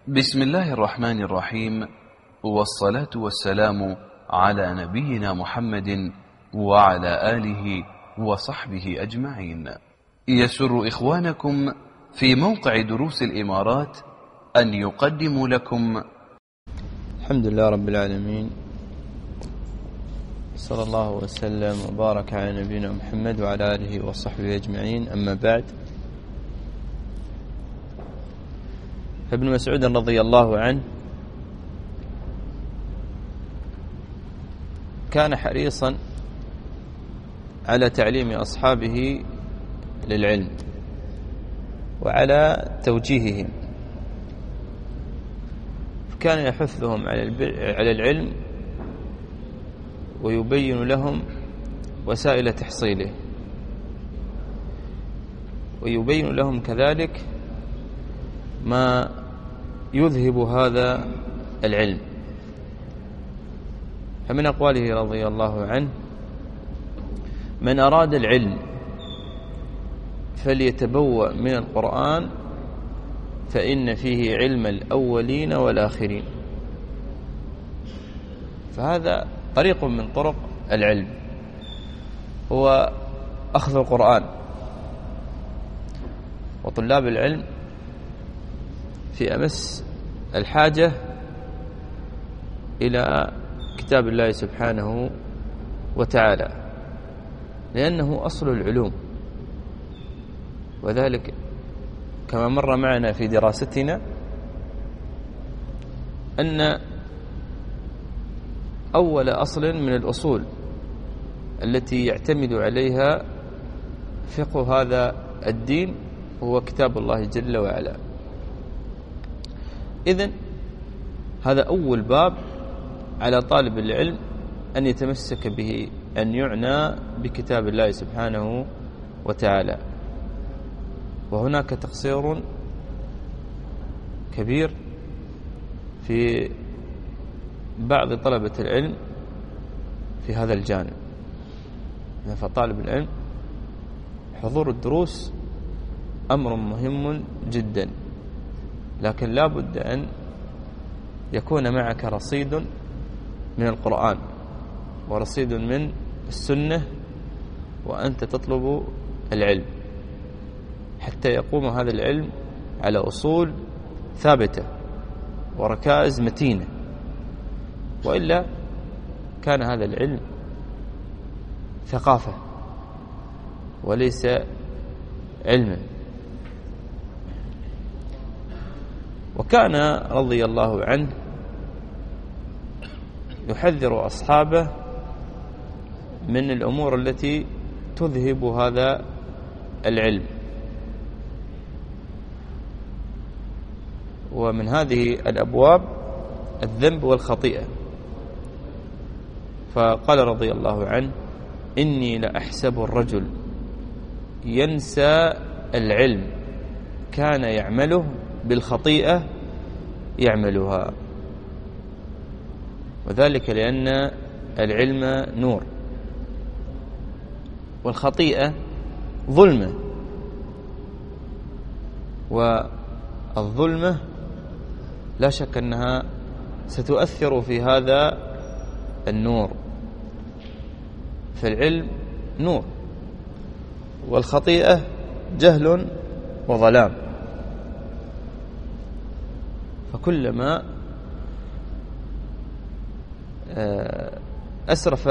بسم الله الرحمن الرحيم، والصلاة والسلام على نبينا محمد وعلى آله وصحبه أجمعين. يسر إخوانكم في موقع دروس الإمارات أن يقدموا لكم. الحمد لله رب العالمين، صلى الله وسلم وبارك على نبينا محمد وعلى آله وصحبه أجمعين. أما بعد، فابن مسعود رضي الله عنه كان حريصا على تعليم أصحابه للعلم وعلى توجيههم، كان يحثهم على العلم ويبين لهم وسائل تحصيله، ويبين لهم كذلك ما يذهب هذا العلم. فمن أقواله رضي الله عنه: من أراد العلم فليتبوأ من القرآن فإن فيه علم الأولين والآخرين. فهذا طريق من طرق العلم، هو أخذ القرآن. وطلاب العلم في أمس الحاجة إلى كتاب الله سبحانه وتعالى، لأنه أصل العلوم، وذلك كما مر معنا في دراستنا أن أول أصل من الأصول التي يعتمد عليها فقه هذا الدين هو كتاب الله جل وعلا. إذن هذا أول باب على طالب العلم أن يتمسك به، أن يعنى بكتاب الله سبحانه وتعالى. وهناك تقصير كبير في بعض طلبة العلم في هذا الجانب. فطالب العلم حضور الدروس أمر مهم جدا، لكن لا بد أن يكون معك رصيد من القرآن ورصيد من السنة وأنت تطلب العلم، حتى يقوم هذا العلم على أصول ثابتة وركائز متينة، وإلا كان هذا العلم ثقافة وليس علما. وكان رضي الله عنه يحذر أصحابه من الأمور التي تذهب هذا العلم، ومن هذه الأبواب الذنب والخطيئة. فقال رضي الله عنه: إني لأحسب الرجل ينسى العلم كان يعمله بالخطيئة يعملها. وذلك لأن العلم نور، والخطيئة ظلمة، والظلمة لا شك أنها ستؤثر في هذا النور. فالعلم نور، والخطيئة جهل وظلام. فكلما أسرف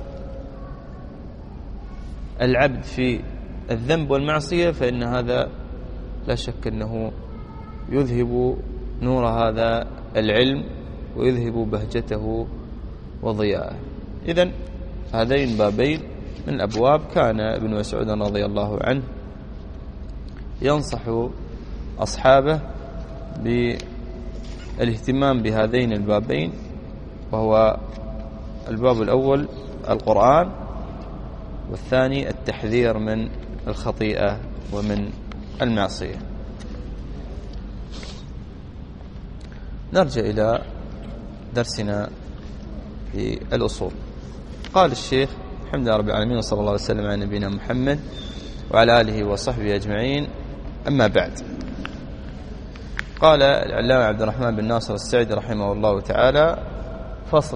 العبد في الذنب والمعصية فإن هذا لا شك أنه يذهب نور هذا العلم ويذهب بهجته وضياءه. إذن هذين بابين من الأبواب كان ابن مسعود رضي الله عنه ينصح أصحابه بالاهتمام بهذين البابين، وهو الباب الأول القرآن، والثاني التحذير من الخطيئة ومن المعصية. نرجع إلى درسنا في الأصول. قال الشيخ: الحمد لله رب العالمين، وصلى الله وسلم على نبينا محمد وعلى آله وصحبه أجمعين. أما بعد، قال العلامة عبد الرحمن بن ناصر السعدي رحمه الله تعالى: فصل: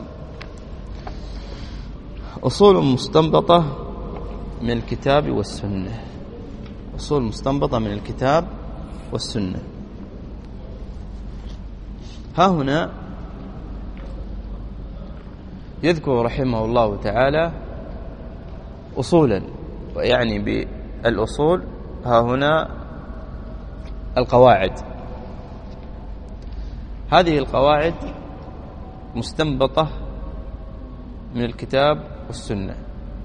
أصول مستنبطة من الكتاب والسنة. أصول مستنبطة من الكتاب والسنة. ها هنا يذكر رحمه الله تعالى أصولا، ويعني بالأصول ها هنا القواعد. هذه القواعد مستنبطة من الكتاب والسنة.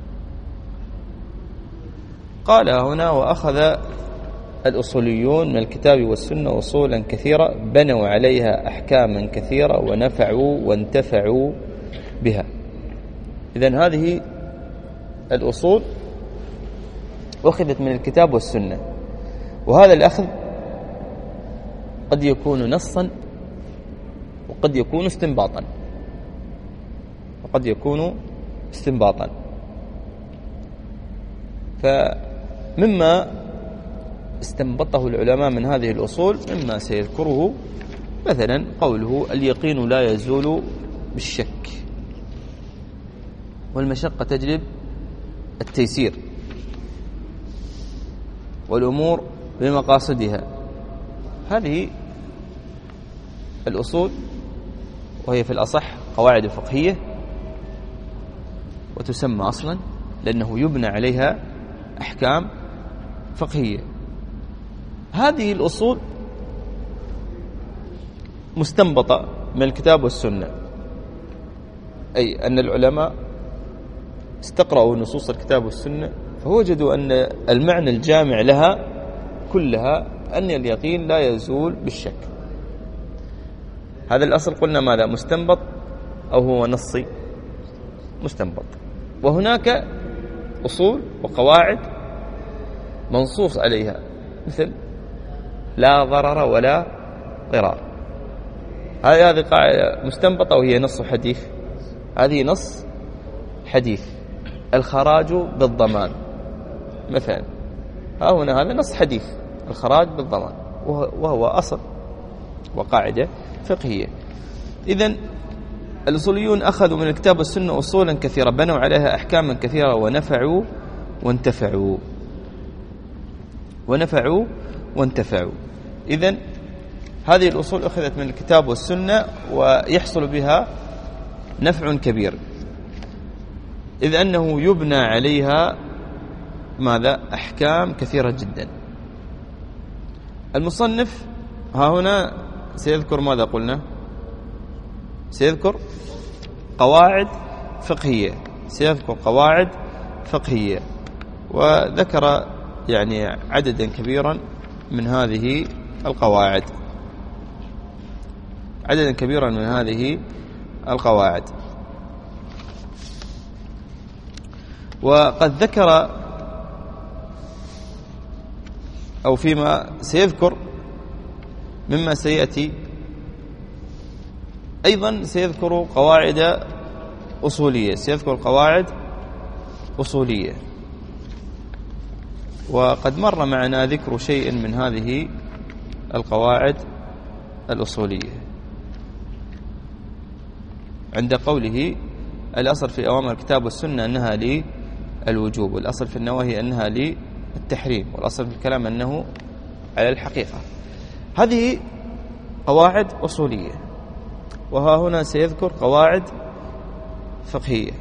قال هنا: وأخذ الأصوليون من الكتاب والسنة أصولا كثيرة بنوا عليها أحكاما كثيرة ونفعوا وانتفعوا بها. إذن هذه الأصول أخذت من الكتاب والسنة، وهذا الأخذ قد يكون نصا وقد يكون استنباطا. فمما استنبطه العلماء من هذه الأصول مما سيذكره مثلا قوله: اليقين لا يزول بالشك، والمشقة تجلب التيسير، والأمور بمقاصدها. هذه الأصول، وهي في الأصح قواعد فقهية، وتسمى أصلا لأنه يبنى عليها أحكام فقهية. هذه الأصول مستنبطة من الكتاب والسنة، أي أن العلماء استقرأوا نصوص الكتاب والسنة فوجدوا أن المعنى الجامع لها كلها أن اليقين لا يزول بالشك. هذا الأصل قلنا ماذا؟ مستنبط أو هو نصي؟ مستنبط. وهناك أصول وقواعد منصوص عليها، مثل لا ضرر ولا ضرار. هذه قاعدة مستنبطة وهي نص حديث. هذه نص حديث. الخراج بالضمان مثلا، ها هنا هذا نص حديث، الخراج بالضمان، وهو أصل وقاعدة فقهية. إذن الأصوليون أخذوا من الكتاب والسنة أصولا كثيرة بنوا عليها أحكاما كثيرة ونفعوا وانتفعوا. إذن هذه الأصول أخذت من الكتاب والسنة ويحصل بها نفع كبير، إذ أنه يبنى عليها ماذا؟ أحكام كثيرة جدا. المصنف ها هنا سيذكر ماذا قلنا؟ سيذكر قواعد فقهية، وذكر يعني عددا كبيرا من هذه القواعد. وقد ذكر أو فيما سيذكر مما سيأتي أيضا سيذكر قواعد أصولية. وقد مر معنا ذكر شيء من هذه القواعد الأصولية عند قوله: الأصل في أوامر الكتاب والسنة أنها للوجوب، والأصل في النواهي أنها للتحريم، والأصل في الكلام أنه على الحقيقة. هذه قواعد أصولية. وها هنا سيذكر قواعد فقهية.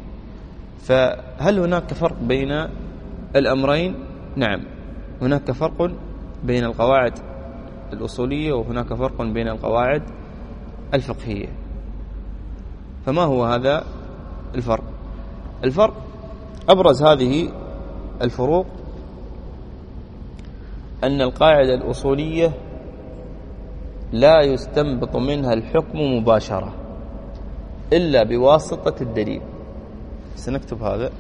فهل هناك فرق بين الأمرين؟ نعم، هناك فرق بين القواعد الأصولية وهناك فرق بين القواعد الفقهية. فما هو هذا الفرق؟ أبرز هذه الفروق أن القاعدة الأصولية لا يستنبط منها الحكم مباشرة إلا بواسطة الدليل. سنكتب هذا.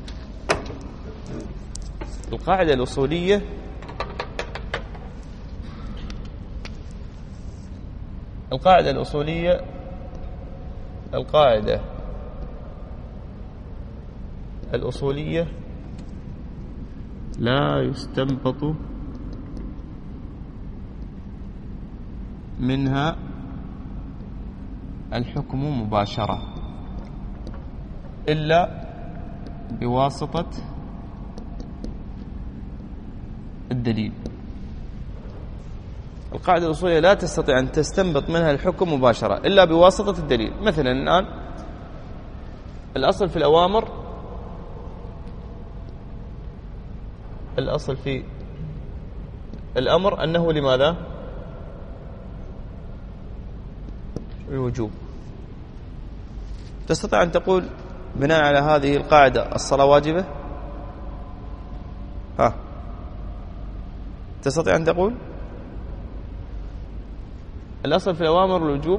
القاعدة الأصولية لا يستنبط منها الحكم مباشرة إلا بواسطة الدليل. القاعدة الأصولية لا تستطيع أن تستنبط منها الحكم مباشرة إلا بواسطة الدليل. مثلا الآن الأصل في الأوامر، الأصل في الأمر أنه لماذا؟ الوجوب. تستطيع أن تقول بناء على هذه القاعدة الصلاة واجبة؟ تستطيع أن تقول الأصل في الأوامر الوجوب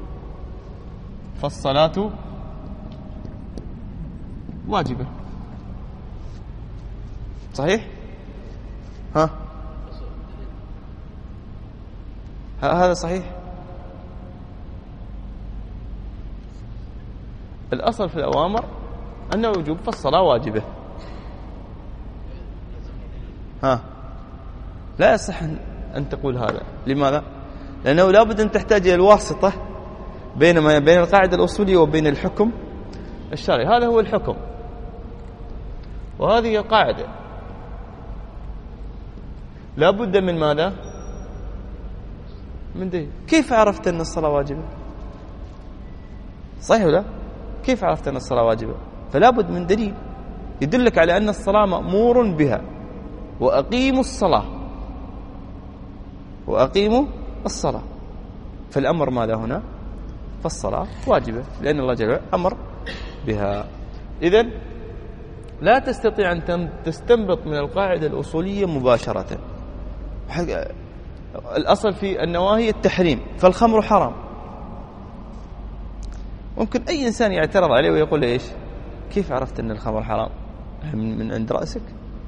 فالصلاة واجبة، صحيح؟ هذا صحيح. الأصل في الأوامر أنه وجوب فالصلاة واجبة. لا يصح أن تقول هذا. لماذا؟ لأنه لا بد أن تحتاج إلى الواسطة بين القاعدة الأصولية وبين الحكم الشرعي. هذا هو الحكم وهذه القاعدة. لا بد من ماذا؟ من دليل. كيف عرفت أن الصلاة واجبة؟ صحيح ولا؟ كيف عرفت أن الصلاة واجبة؟ فلا بد من دليل يدلك على أن الصلاة مأمور بها. وأقيموا الصلاة، وأقيموا الصلاة. فالأمر ماذا هنا؟ فالصلاة واجبة لأن الله جل وعلا أمر بها. إذن لا تستطيع أن تستنبط من القاعدة الأصولية مباشرة. الأصل في النواهي التحريم، فالخمر حرام. ممكن أي إنسان يعترض عليه ويقول إيش؟ كيف عرفت أن الخمر حرام؟ من عند رأسك؟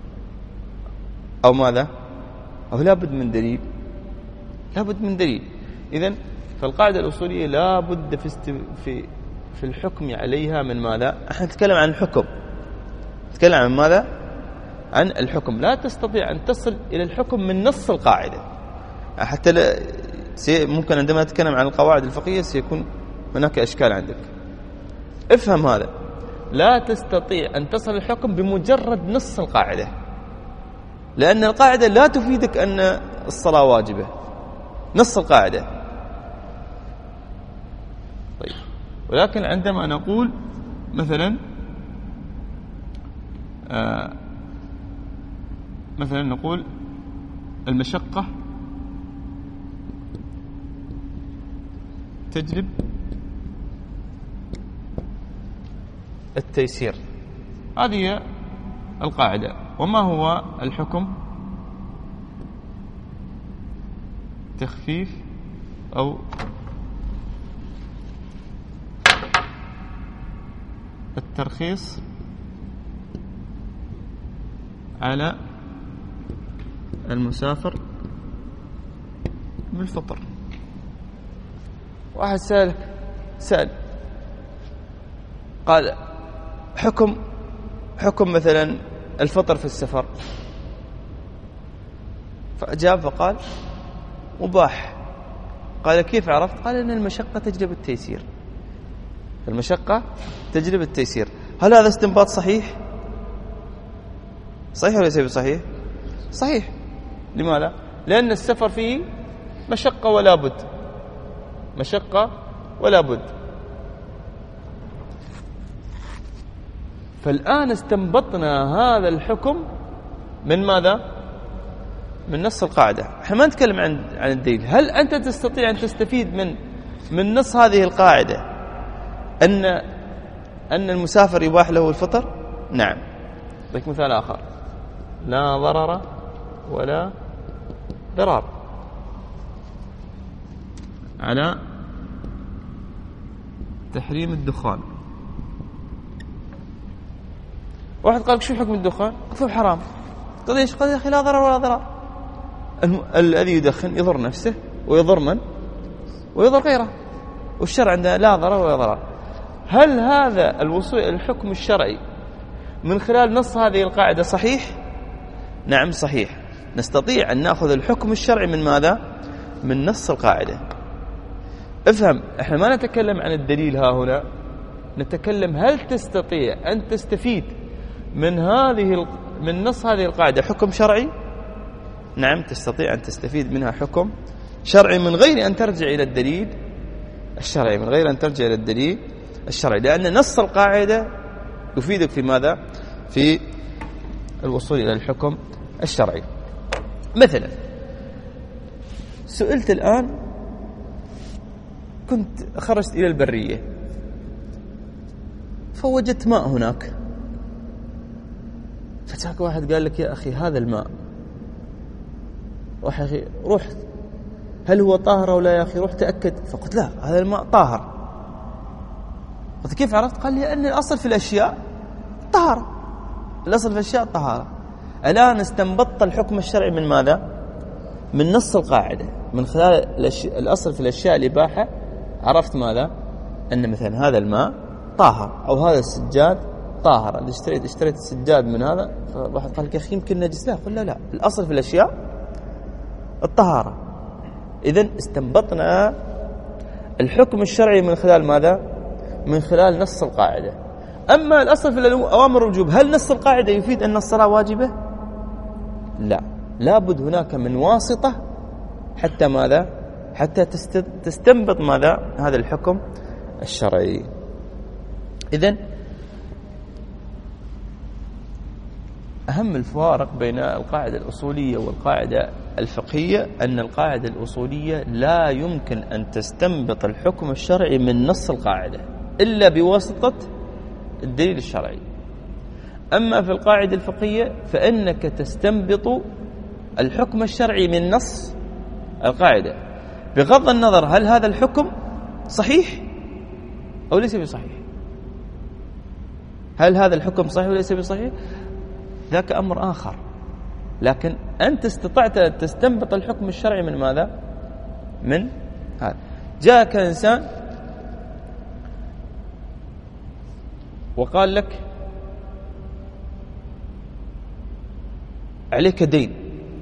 أو ماذا؟ أو لابد من دليل. لابد من دليل. إذن فالقاعدة الأصولية لا بد في الحكم عليها من ماذا؟ احنا نتكلم عن الحكم. نتكلم عن ماذا؟ عن الحكم. لا تستطيع أن تصل إلى الحكم من نص القاعدة. حتى ممكن عندما نتكلم عن القواعد الفقهية سيكون هناك إشكال عندك. افهم هذا. لا تستطيع أن تصل الحكم بمجرد نص القاعدة، لأن القاعدة لا تفيدك أن الصلاة واجبة. نص القاعدة. طيب، ولكن عندما نقول مثلا نقول المشقة تجلب التيسير، هذه هي القاعدة. وما هو الحكم؟ تخفيف أو الترخيص على المسافر بالفطر. واحد سأل قال حكم مثلا الفطر في السفر، فأجاب فقال مباح. قال كيف عرفت؟ قال إن المشقة تجلب التيسير. المشقة تجلب التيسير. هل هذا استنباط صحيح؟ صحيح ولا ليس بصحيح؟ صحيح. لماذا؟ لأن السفر فيه مشقة ولا بد. مشقة ولا بد. فالآن استنبطنا هذا الحكم من ماذا؟ من نص القاعدة. احنا ما نتكلم عن الدليل. هل أنت تستطيع أن تستفيد من نص هذه القاعدة أن المسافر يباح له الفطر؟ نعم. لك مثال آخر: لا ضرر ولا ضرار على تحريم الدخان. واحد قال شو حكم الدخان؟ قلت له حرام. قال ايش؟ قال يا اخي لا ضرر ولا ضرار. الذي يدخن يضر نفسه ويضر من؟ ويضر غيره. والشرع عنده لا ضرر ولا ضرار. هل هذا الوصول إلى الحكم الشرعي من خلال نص هذه القاعدة صحيح؟ نعم صحيح. نستطيع أن نأخذ الحكم الشرعي من ماذا؟ من نص القاعدة. افهم، احنا ما نتكلم عن الدليل ها هنا، نتكلم هل تستطيع أن تستفيد من نص هذه القاعدة حكم شرعي؟ نعم، تستطيع أن تستفيد منها حكم شرعي من غير أن ترجع إلى الدليل الشرعي، لأن نص القاعدة يفيدك في ماذا؟ في الوصول إلى الحكم الشرعي. مثلا سئلت الآن، كنت خرجت إلى البرية فوجدت ماء هناك، فجاك واحد قال لك يا أخي هذا الماء، روح هل هو طاهر أو لا يا أخي، روح تأكد. فقلت لا، هذا الماء طاهر. قلت كيف عرفت؟ قال لي أن الأصل في الأشياء طهارة، الأصل في الأشياء طهارة. الآن استنبطت الحكم الشرعي من ماذا؟ من نص القاعدة، من خلال الأصل في الأشياء الإباحة. عرفت ماذا؟ أن مثلا هذا الماء طاهر، أو هذا السجاد طاهر. اللي اشتريت السجاد من هذا، فواحد قال لك يا أخي يمكن نجس، لا، قل لا، الأصل في الأشياء الطهارة. إذن استنبطنا الحكم الشرعي من خلال ماذا؟ من خلال نص القاعدة. أما الأصل في الأوامر والوجوب، هل نص القاعدة يفيد أن الصلاة واجبة؟ لا، لابد هناك من واسطة حتى ماذا؟ حتى تستنبط ماذا؟ هذا الحكم الشرعي. إذن أهم الفوارق بين القاعدة الأصولية والقاعدة الفقهية أن القاعدة الأصولية لا يمكن أن تستنبط الحكم الشرعي من نص القاعدة إلا بواسطة الدليل الشرعي. أما في القاعدة الفقهية فإنك تستنبط الحكم الشرعي من نص القاعدة، بغض النظر هل هذا الحكم صحيح أو ليس بصحيح. هل هذا الحكم صحيح أو ليس بصحيح؟ ذاك أمر آخر. لكن أنت استطعت أن تستنبط الحكم الشرعي من ماذا؟ من هذا. جاءك إنسان وقال لك عليك دين،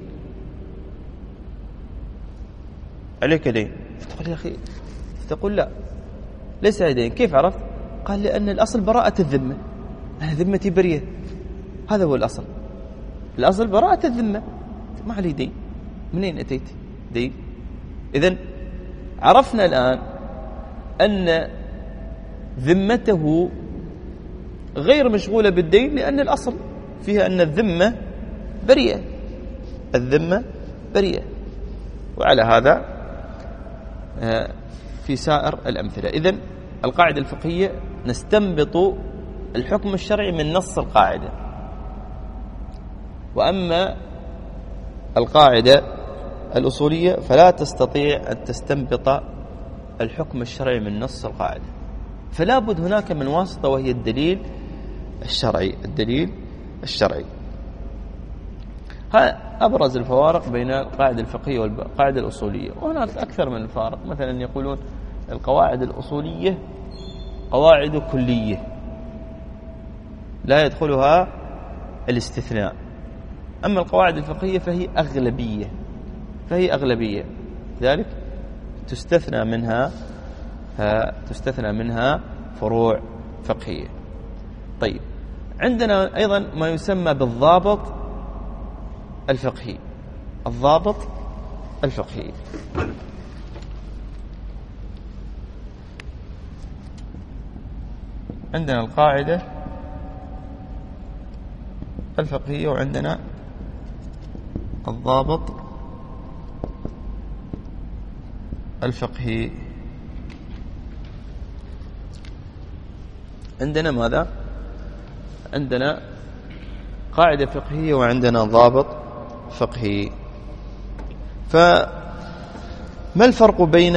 فتقول يا أخي، تقول لا ليس علي دين. كيف عرفت؟ قال لأن الأصل براءة الذمة، أنا ذمتي بريئة، هذا هو الأصل براءة الذمة، ما علي دين. منين أتيت دين؟ إذن عرفنا الآن أن ذمته غير مشغولة بالدين، لأن الأصل فيها أن الذمة بريئة. وعلى هذا في سائر الأمثلة. إذن القاعدة الفقهية نستنبط الحكم الشرعي من نص القاعدة، وأما القاعدة الأصولية فلا تستطيع أن تستنبط الحكم الشرعي من نص القاعدة، فلا بد هناك من واسطة وهي الدليل الشرعي. هذا أبرز الفوارق بين القاعدة الفقهية والقاعدة الأصولية. وهناك أكثر من الفارق. مثلا يقولون القواعد الأصولية قواعد كلية لا يدخلها الاستثناء، أما القواعد الفقهية فهي أغلبية، ذلك تستثنى منها فروع فقهية. طيب، عندنا أيضا ما يسمى بالضابط الفقهي. عندنا القاعدة الفقهية وعندنا الضابط الفقهي. عندنا ماذا؟ عندنا قاعدة فقهية وعندنا ضابط فقهي. فما الفرق بين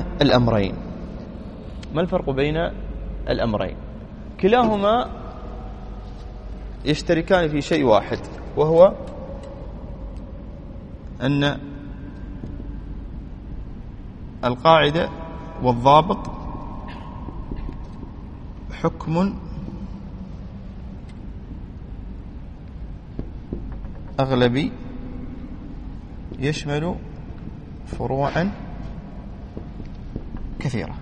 الأمرين؟ كلاهما يشتركان في شيء واحد، وهو أن القاعدة والضابط حكم أغلبي يشمل فروعا كثيرة.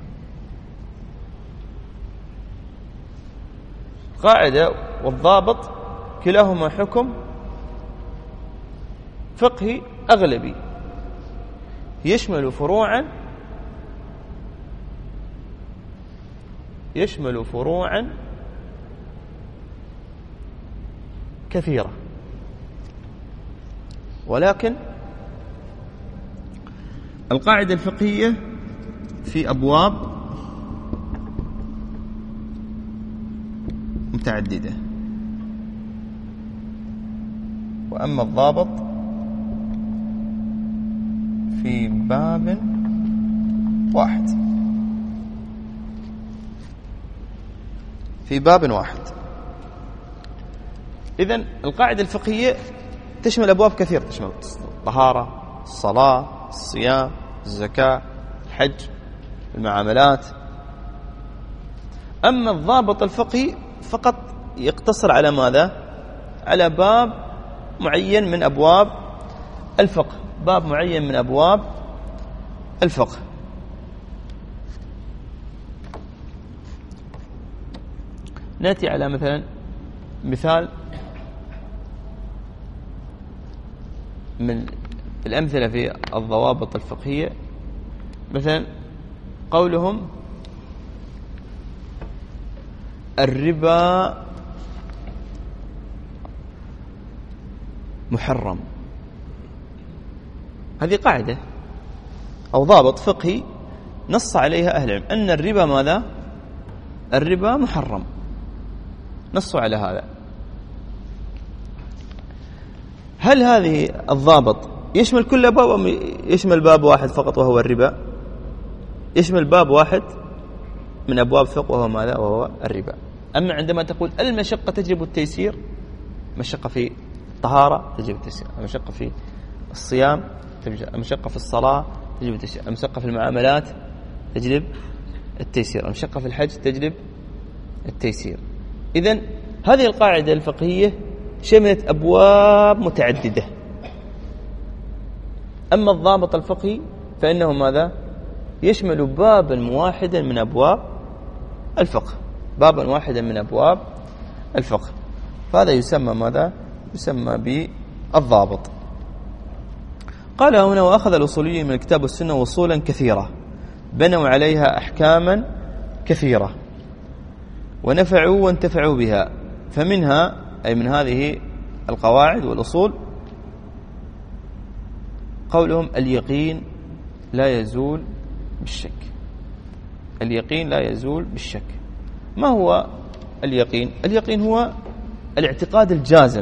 قاعدة والضابط كلاهما حكم فقهي أغلبي يشمل فروعا كثيرة، ولكن القاعدة الفقهية في أبواب متعددة، وأما الضابط في باب واحد. إذن القاعدة الفقهية تشمل أبواب كثيرة، تشمل الطهارة، الصلاة، الصيام، الزكاة، الحج، المعاملات. أما الضابط الفقهي فقط يقتصر على ماذا؟ على باب معين من أبواب الفقه، باب معين من أبواب الفقه. نأتي على مثال من الأمثلة في الضوابط الفقهية، مثلا قولهم الربا محرم. هذه قاعدة أو ضابط فقهي نص عليها أهل العلم أن الربا ماذا؟ الربا محرم، نصوا على هذا. هل هذه الضابط يشمل كل باب أم يشمل باب واحد فقط وهو الربا؟ يشمل باب واحد من أبواب الفقه وهو ماذا؟ وهو الربا. أما عندما تقول المشقة تجلب التيسير، مشقة في الطهارة تجلب التيسير، المشقة في الصيام، المشقة في الصلاة تجلب التيسير، المشقة في المعاملات تجلب التيسير، المشقة في الحج تجلب التيسير. إذن هذه القاعدة الفقهية شملت أبواب متعددة. أما الضابط الفقهي فإنه ماذا؟ يشمل بابا واحدا من أبواب الفقه، بابا واحدا من أبواب الفقه. فهذا يسمى ماذا؟ يسمى بالضابط. قال هنا: وأخذ الأصوليين من الكتاب والسنة وصولا كثيرة بنوا عليها أحكاما كثيرة ونفعوا وانتفعوا بها، فمنها أي من هذه القواعد والأصول قولهم اليقين لا يزول بالشك. اليقين لا يزول بالشك. ما هو اليقين؟ اليقين هو الاعتقاد الجازم،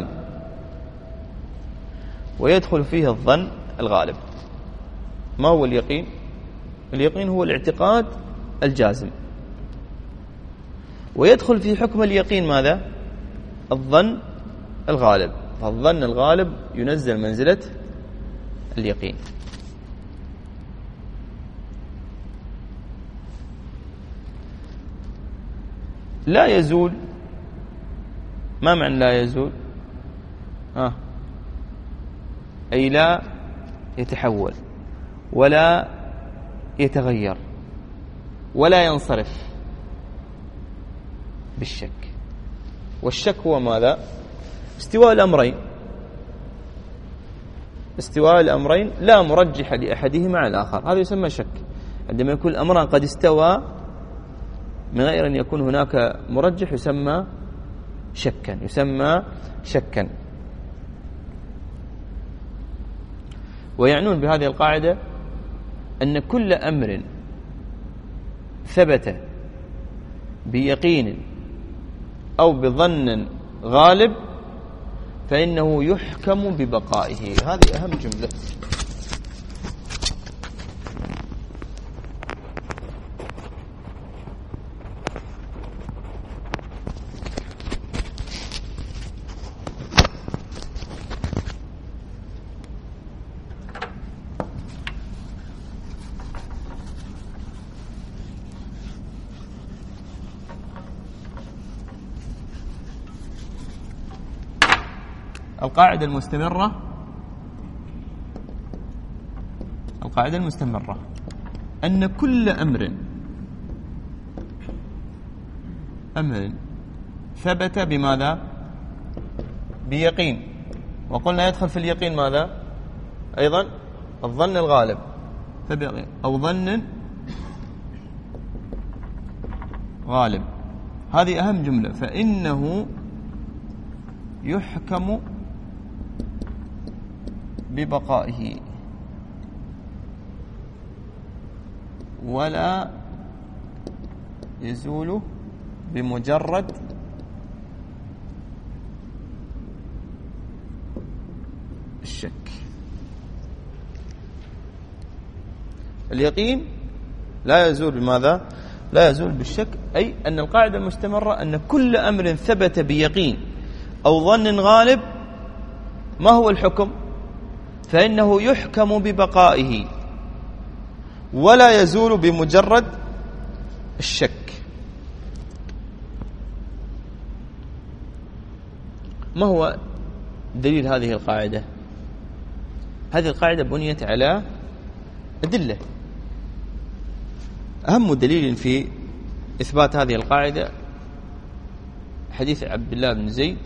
ويدخل فيه الظن الغالب. ما هو اليقين؟ اليقين هو الاعتقاد الجازم، ويدخل في حكم اليقين ماذا؟ الظن الغالب. فالظن الغالب ينزل منزلة اليقين. لا يزول، ما معنى لا يزول؟ أي لا يتحول ولا يتغير ولا ينصرف بالشك. والشك هو ماذا؟ استواء الأمرين. استواء الأمرين لا مرجح لأحدهما على الآخر، هذا يسمى شك. عندما يكون الأمران قد استوى من غير أن يكون هناك مرجح يسمى شكا، يسمى شكا. ويعنون بهذه القاعدة أن كل أمر ثبت بيقين أو بظن غالب فإنه يحكم ببقائه. هذه أهم جملة. القاعدة المستمرة أن كل أمر أمر ثبت بماذا؟ بيقين. وقلنا يدخل في اليقين ماذا؟ أيضا الظن الغالب فبيقين أو ظن غالب. هذه أهم جملة. فإنه يحكم ببقائه ولا يزول بمجرد الشك. اليقين لا يزول بماذا؟ لا يزول بالشك، أي أن القاعدة المستمرة أن كل أمر ثبت بيقين أو ظن غالب ما هو الحكم؟ فإنه يحكم ببقائه ولا يزول بمجرد الشك. ما هو دليل هذه القاعدة؟ هذه القاعدة بنيت على أدلة. أهم دليل في إثبات هذه القاعدة حديث عبد الله بن زيد،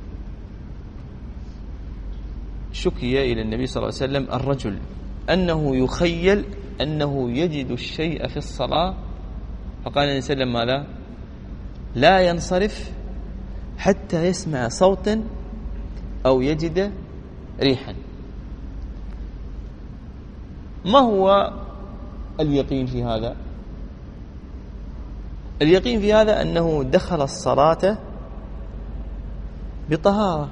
شكي إلى النبي صلى الله عليه وسلم الرجل أنه يخيل أنه يجد الشيء في الصلاة، فقال النبي صلى الله عليه وسلم ماذا؟ لا ينصرف حتى يسمع صوتا أو يجد ريحا. ما هو اليقين في هذا؟ اليقين في هذا أنه دخل الصلاة بطهارة،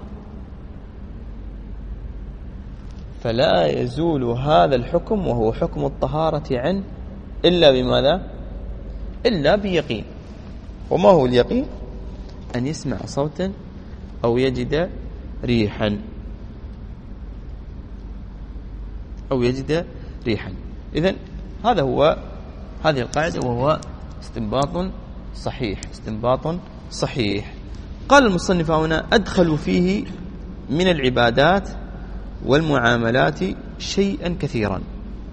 فلا يزول هذا الحكم وهو حكم الطهارة عنه إلا بماذا؟ إلا بيقين. وما هو اليقين؟ أن يسمع صوتا أو يجد ريحا أو يجد ريحا. إذن هذا هو هذه القاعدة، وهو استنباط صحيح، استنباط صحيح. قال المصنف هنا: أدخل فيه من العبادات والمعاملات شيئا كثيرا،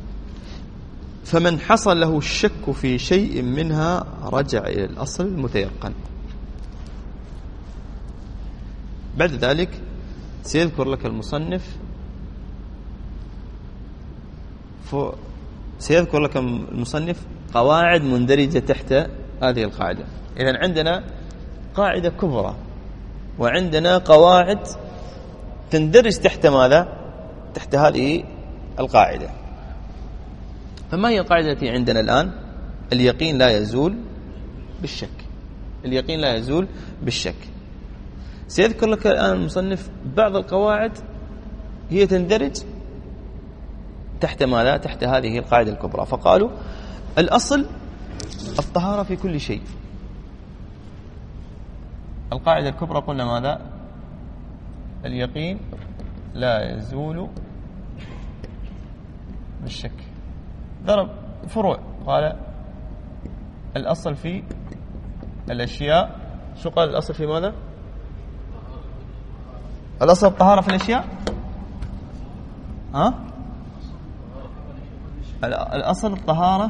فمن حصل له الشك في شيء منها رجع إلى الأصل المتيقن. بعد ذلك سيذكر لك المصنف قواعد مندرجة تحت هذه القاعدة. إذن عندنا قاعدة كبرى وعندنا قواعد تندرج تحت ماذا؟ تحت هذه القاعدة. فما هي القاعدة التي عندنا الآن؟ اليقين لا يزول بالشك. اليقين لا يزول بالشك. سيذكر لك الآن المصنف بعض القواعد هي تندرج تحت ماذا؟ تحت هذه القاعدة الكبرى. فقالوا: الأصل الطهارة في كل شيء. القاعدة الكبرى قلنا ماذا؟ اليقين لا يزول بالشك. ضرب فروع، قال الأصل في الأشياء. شو قال الأصل في ماذا؟ الأصل الطهارة في الأشياء. الأصل الطهارة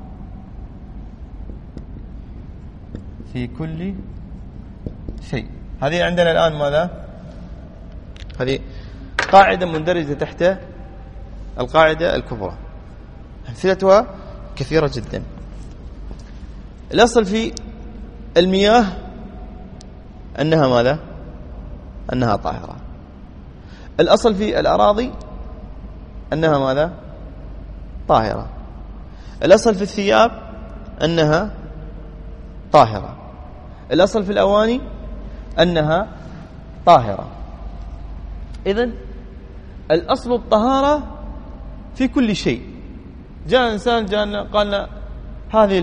في كل شيء. هذه عندنا الآن ماذا؟ هذه قاعدة مندرجة تحت القاعدة الكبرى، أمثلتها كثيرة جدا. الأصل في المياه أنها ماذا؟ أنها طاهرة. الأصل في الأراضي أنها ماذا؟ طاهرة. الأصل في الثياب أنها طاهرة. الأصل في الأواني أنها طاهرة. إذن الأصل الطهارة في كل شيء. جاء إنسان جاءنا قالنا: هذه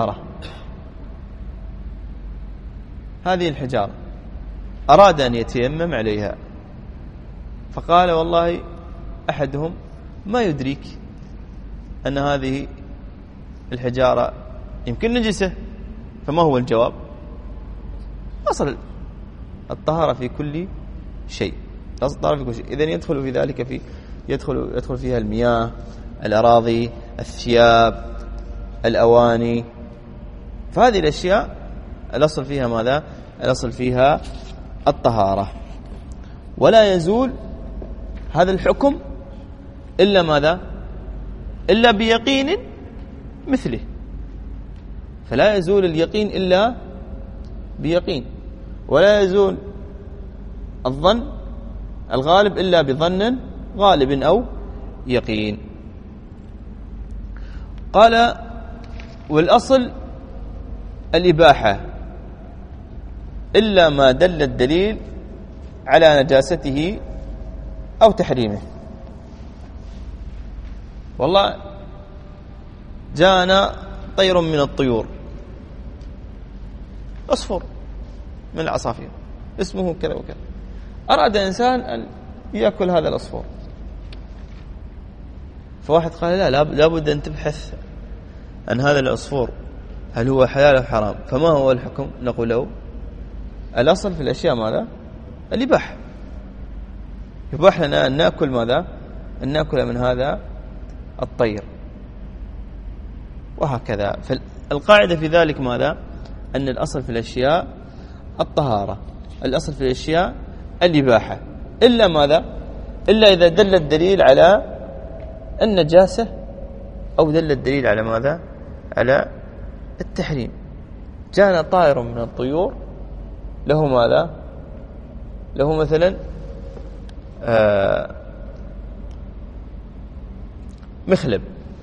الحجارة أراد أن يتيمم عليها، فقال: والله أحدهم ما يدرك أن هذه الحجارة يمكن نجسة. فما هو الجواب؟ أصل الطهارة في كل شيء. أصل الطهارة في كل شيء. إذن يدخل في ذلك يدخل فيها المياه، الأراضي، الثياب، الأواني. فهذه الأشياء الأصل فيها ماذا؟ الأصل فيها الطهارة. ولا يزول هذا الحكم إلا ماذا؟ إلا بيقين مثله. فلا يزول اليقين إلا بيقين، ولا يزول الظن الغالب إلا بظن غالب أو يقين. قال والأصل الإباحة إلا ما دل الدليل على نجاسته أو تحريمه. والله جاءنا طير من الطيور، عصفور من العصافير اسمه كذا وكذا، أراد إنسان أن يأكل هذا العصفور، فواحد قال لا بد أن تبحث عن هذا العصفور هل هو حلال أو حرام، فما هو الحكم؟ نقول له الأصل في الأشياء ماذا؟ الإباحة. يباح لنا أن نأكل ماذا؟ أن نأكل من هذا الطير، وهكذا. فالقاعدة في ذلك ماذا؟ أن الأصل في الأشياء الطهارة، الأصل في الأشياء الإباحة، إلا ماذا؟ إلا إذا دل الدليل على النجاسة أو دل الدليل على ماذا؟ على التحريم. جاءنا طائر من الطيور له ماذا؟ له مثلا مخلب،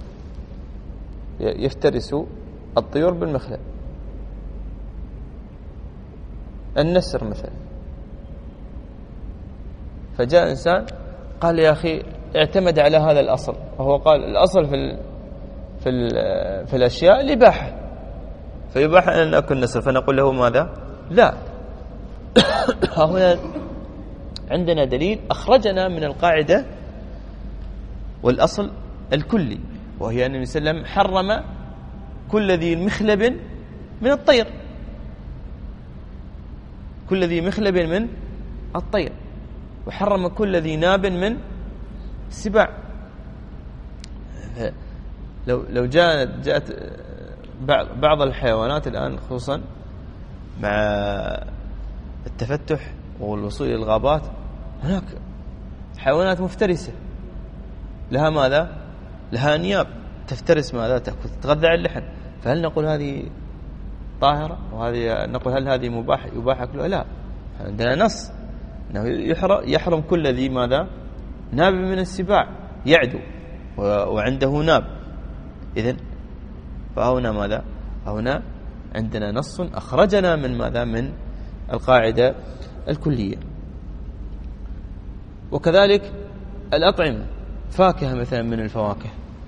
يفترس الطيور بالمخلب، النسر مثلا. فجاء إنسان قال يا أخي اعتمد على هذا الأصل، وهو قال الأصل في الأشياء الإباحة، فيباح أن نأكل النسر. فنقول له ماذا؟ لا هنا عندنا دليل أخرجنا من القاعدة والأصل الكلي، وهي أن النبي صلى الله عليه وسلم حرم كل ذي مخلب من الطير، كل ذي مخلب من الطير، وحرم كل ذي ناب من السباع. لو جاءت بعض الحيوانات الآن خصوصا مع التفتح والوصول إلى الغابات، هناك حيوانات مفترسة لها ماذا؟ لها نياب تفترس ماذا؟ تتغذى على اللحم. فهل نقول هذه طاهرة وهذه نقول هل هذه مباح يباح أكلها؟ لا، عندنا نص أنه يحرم كل ذي ماذا؟ ناب من السباع يعدو وعنده ناب. إذن فهنا ماذا؟ هنا عندنا نص أخرجنا من ماذا؟ من القاعدة الكلية. وكذلك الأطعمة، فاكهة مثلا من الفواكه،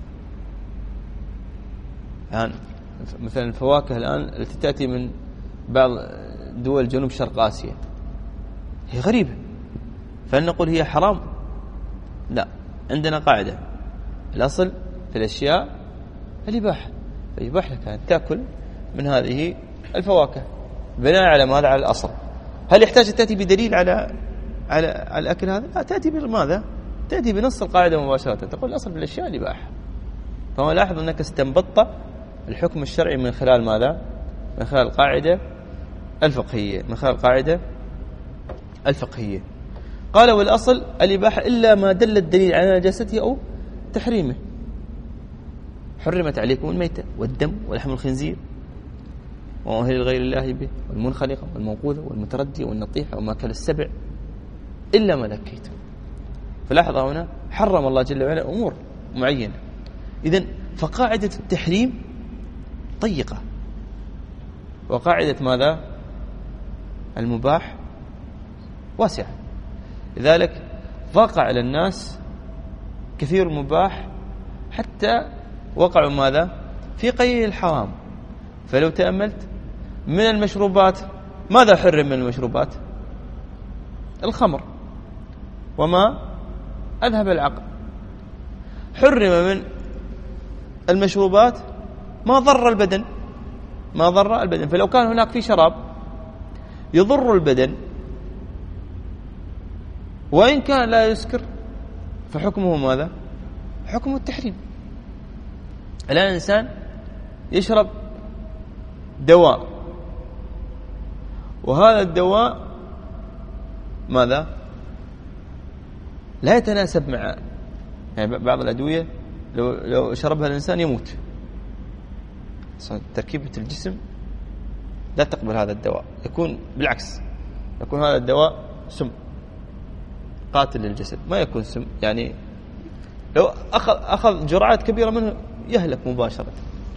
يعني مثلا الفواكه الآن التي تأتي من بعض دول جنوب شرق آسيا هي غريبة، فهل نقول هي حرام؟ لا، عندنا قاعدة الأصل في الأشياء الإباحة، فيباح لك أن تأكل من هذه الفواكه بناء على ماذا؟ على الأصل. هل يحتاج تأتي بدليل على الأكل هذا؟ لا، تأتي بماذا؟ تأتي بنص القاعدة مباشرة، تقول الأصل في الأشياء الإباحة. فما لاحظ أنك استنبطت الحكم الشرعي من خلال ماذا؟ من خلال القاعدة الفقهية، من خلال القاعدة الفقهية. قال والأصل الإباحة إلا ما دل الدليل على نجاسته أو تحريمه. حرمت عليكم الميتة والدم ولحم الخنزير وما أهل لغير الله به والمنخلقة والموقوذة والمتردية والنطيحة وما أكل السبع إلا ما ذكيتم. فلاحظ هنا حرم الله جل وعلا أمور معينة. إذن فقاعدة التحريم ضيقة، وقاعدة ماذا؟ المباح واسعة. لذلك ضاق على الناس كثير المباح حتى وقعوا ماذا؟ في قيل الحرام. فلو تأملت من المشروبات ماذا حرم من المشروبات؟ الخمر وما أذهب العقل. حرم من المشروبات ما ضر البدن، ما ضر البدن. فلو كان هناك في شراب يضر البدن وإن كان لا يسكر فحكمه ماذا؟ حكم التحريم. الآن إنسان يشرب دواء وهذا الدواء ماذا؟ لا يتناسب مع، يعني بعض الأدوية لو شربها الإنسان يموت، تركيبة الجسم لا تقبل هذا الدواء، يكون بالعكس، يكون هذا الدواء سم قاتل للجسد، ما يكون سم، يعني لو أخذ جرعات كبيرة منه يهلك مباشرة،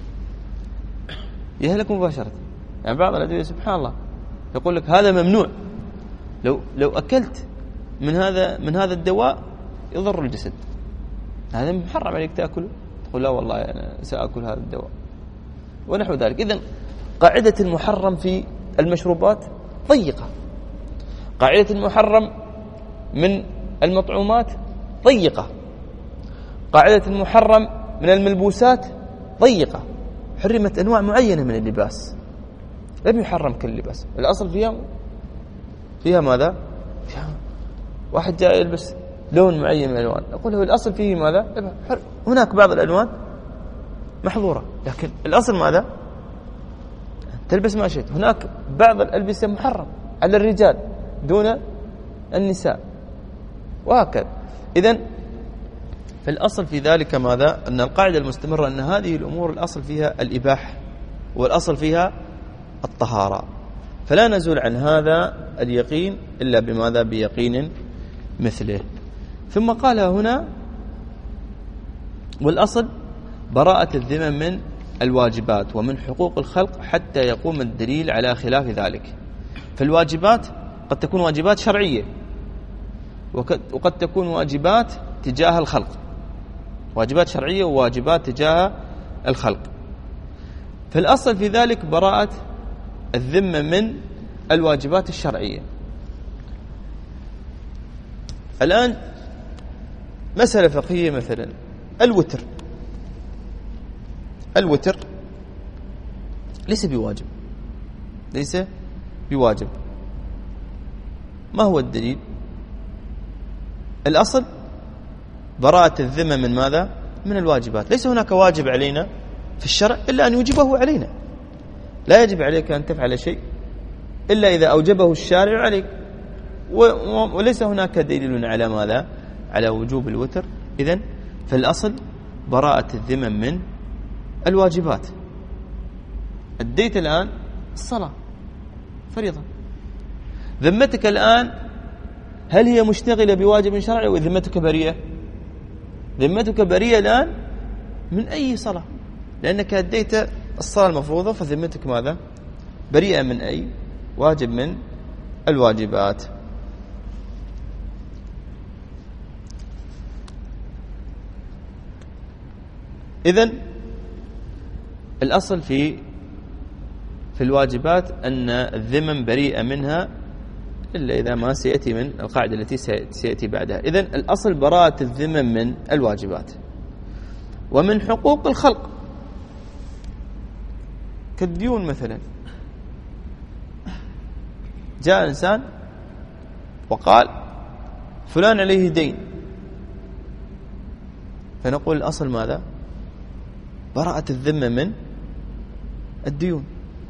يهلك مباشرة. يعني بعض الأدوية سبحان الله يقول لك هذا ممنوع، لو أكلت من هذا الدواء يضر الجسد، هذا محرم عليك تأكله، تقول لا والله أنا سأكل هذا الدواء ونحو ذلك. إذن قاعدة المحرم في المشروبات ضيقة، قاعدة المحرم من المطعومات ضيقة، قاعدة المحرم من الملبوسات ضيقة. حرمت أنواع معينة من اللباس، لم يحرم كل لباس، الأصل فيها ماذا؟ فيها واحد جاء يلبس لون معين من الألوان، أقول له الأصل فيه ماذا؟ هناك بعض الألوان محظورة، لكن الأصل ماذا؟ تلبس ما شئت. هناك بعض الألبسة محرم على الرجال دون النساء، وهكذا. إذن فالأصل في ذلك ماذا؟ أن القاعدة المستمرة أن هذه الأمور الأصل فيها الإباحة، والأصل فيها الطهارة، فلا نزول عن هذا اليقين إلا بماذا؟ بيقين مثله. ثم قال هنا والأصل براءة الذمم من الواجبات ومن حقوق الخلق حتى يقوم الدليل على خلاف ذلك. فالواجبات قد تكون واجبات شرعية، وقد تكون واجبات تجاه الخلق، واجبات شرعية وواجبات تجاه الخلق. فالأصل في ذلك براءة الذمة من الواجبات الشرعية. الآن مسألة فقهية، مثلا الوتر ليس بواجب، ليس بواجب. ما هو الدليل؟ الأصل براءة الذمة من ماذا؟ من الواجبات. ليس هناك واجب علينا في الشرع إلا أن يوجبه علينا، لا يجب عليك أن تفعل شيء إلا إذا أوجبه الشارع عليك، وليس هناك دليل على ماذا؟ على وجوب الوتر. إذن فالأصل براءة الذمم من الواجبات. أديت الآن الصلاة فريضة، ذمتك الآن هل هي مشتغلة بواجب شرعي وذمتك بريئة؟ ذمتك بريئة الآن من أي صلاة، لأنك أديت الصلاة المفروضة، فذمتك ماذا؟ بريئة من أي واجب من الواجبات. إذن الأصل في الواجبات أن الذمم بريئة منها إلا إذا ما سيأتي من القاعدة التي سيأتي بعدها. إذن الأصل براءة الذمم من الواجبات. ومن حقوق الخلق كالديون مثلا، جاء إنسان وقال فلان عليه دين، فنقول الأصل ماذا؟ براءة الذمة من الديون.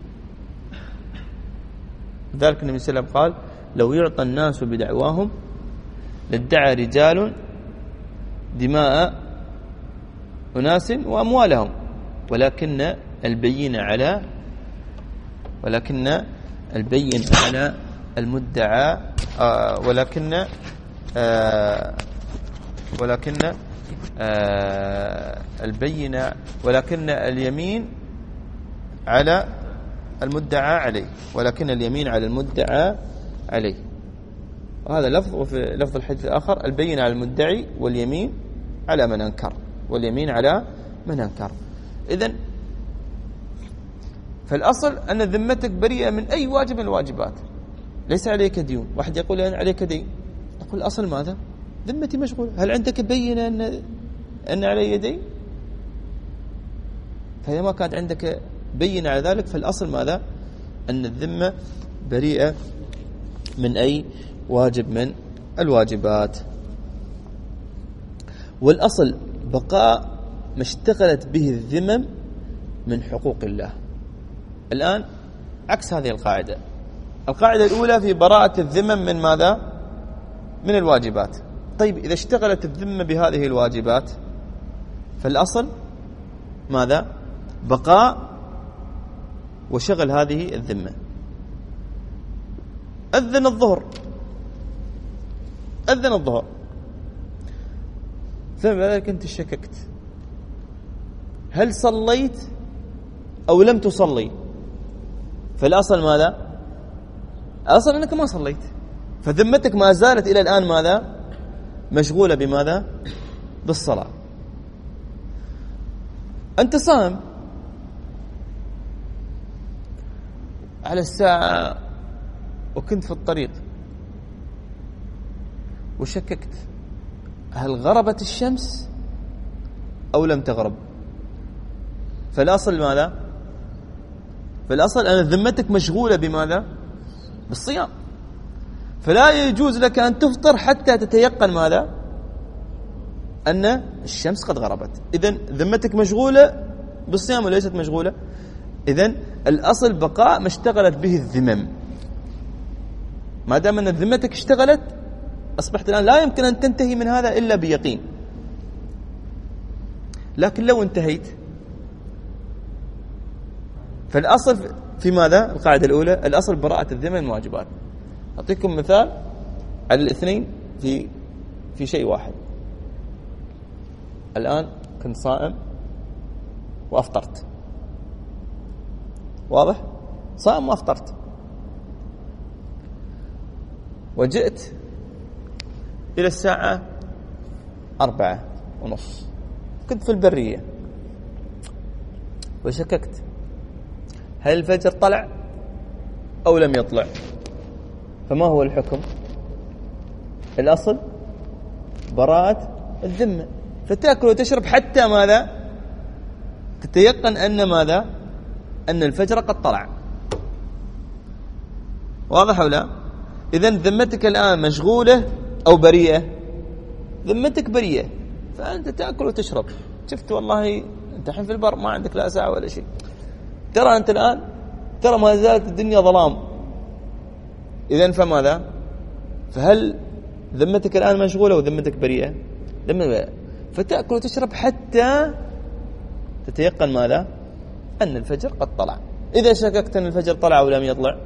ذلك النبي صلى الله عليه وسلم قال لو يعطى الناس بدعواهم لادعى رجال دماء أناس وأموالهم ولكن البين على المدعى ولكن اليمين على المدعى عليه، ولكن اليمين على المدعى عليه. وهذا لفظ. وفي لفظ الحديث الآخر البين على المدعي واليمين على من أنكر، واليمين على من أنكر. إذن فالأصل أن ذمتك بريئة من أي واجب من الواجبات، ليس عليك ديون. واحد يقول أن عليك دين، نقول الأصل ماذا؟ ذمتي مشغولة. هل عندك بينة أن علي دين؟ فإذا ما كانت عندك بينة على ذلك فالأصل ماذا؟ أن الذمة بريئة من أي واجب من الواجبات. والأصل بقاء ما اشتغلت به الذمم من حقوق الله. الآن عكس هذه القاعدة، القاعدة الأولى في براءة الذمم من ماذا؟ من الواجبات. طيب إذا اشتغلت الذمة بهذه الواجبات فالأصل ماذا؟ بقاء وشغل هذه الذمة. أذن الظهر ثم بعد ذلك أنت شككت هل صليت أو لم تصلي، فالأصل ماذا؟ الأصل أنك ما صليت، فذمتك ما زالت إلى الآن ماذا؟ مشغولة بماذا؟ بالصلاة. أنت صائم على الساعة وكنت في الطريق وشككت هل غربت الشمس أو لم تغرب، فالأصل ماذا؟ فالأصل أن ذمتك مشغولة بماذا؟ بالصيام، فلا يجوز لك أن تفطر حتى تتيقن ماذا؟ أن الشمس قد غربت. إذن ذمتك مشغولة بالصيام وليست مشغولة. إذن الأصل بقاء ما اشتغلت به الذمم. ما دام أن ذمتك اشتغلت أصبحت الآن لا يمكن أن تنتهي من هذا إلا بيقين. لكن لو انتهيت فالأصل في ماذا؟ القاعدة الأولى الأصل براءة الذمم من الواجبات. أعطيكم مثال على الاثنين في شيء واحد. الآن كنت صائم وأفطرت، واضح؟ صائم وأفطرت، وجئت إلى الساعة 4:30 كنت في البرية وشككت هل الفجر طلع أو لم يطلع، فما هو الحكم؟ الأصل براءة الذمة، فتأكل وتشرب حتى ماذا؟ تتيقن أن ماذا؟ أن الفجر قد طلع. واضح أو لا؟ إذن ذمتك الآن مشغولة أو بريئة؟ ذمتك بريئة، فأنت تأكل وتشرب. شفت والله أنت الحين في البر ما عندك لا ساعة ولا شيء، ترى أنت الآن ترى ما زالت الدنيا ظلام. إذن فماذا؟ فهل ذمتك الآن مشغولة وذمتك بريئة؟ فتأكل وتشرب حتى تتيقن ماذا؟ أن الفجر قد طلع. إذا شككت أن الفجر طلع أو لم يطلع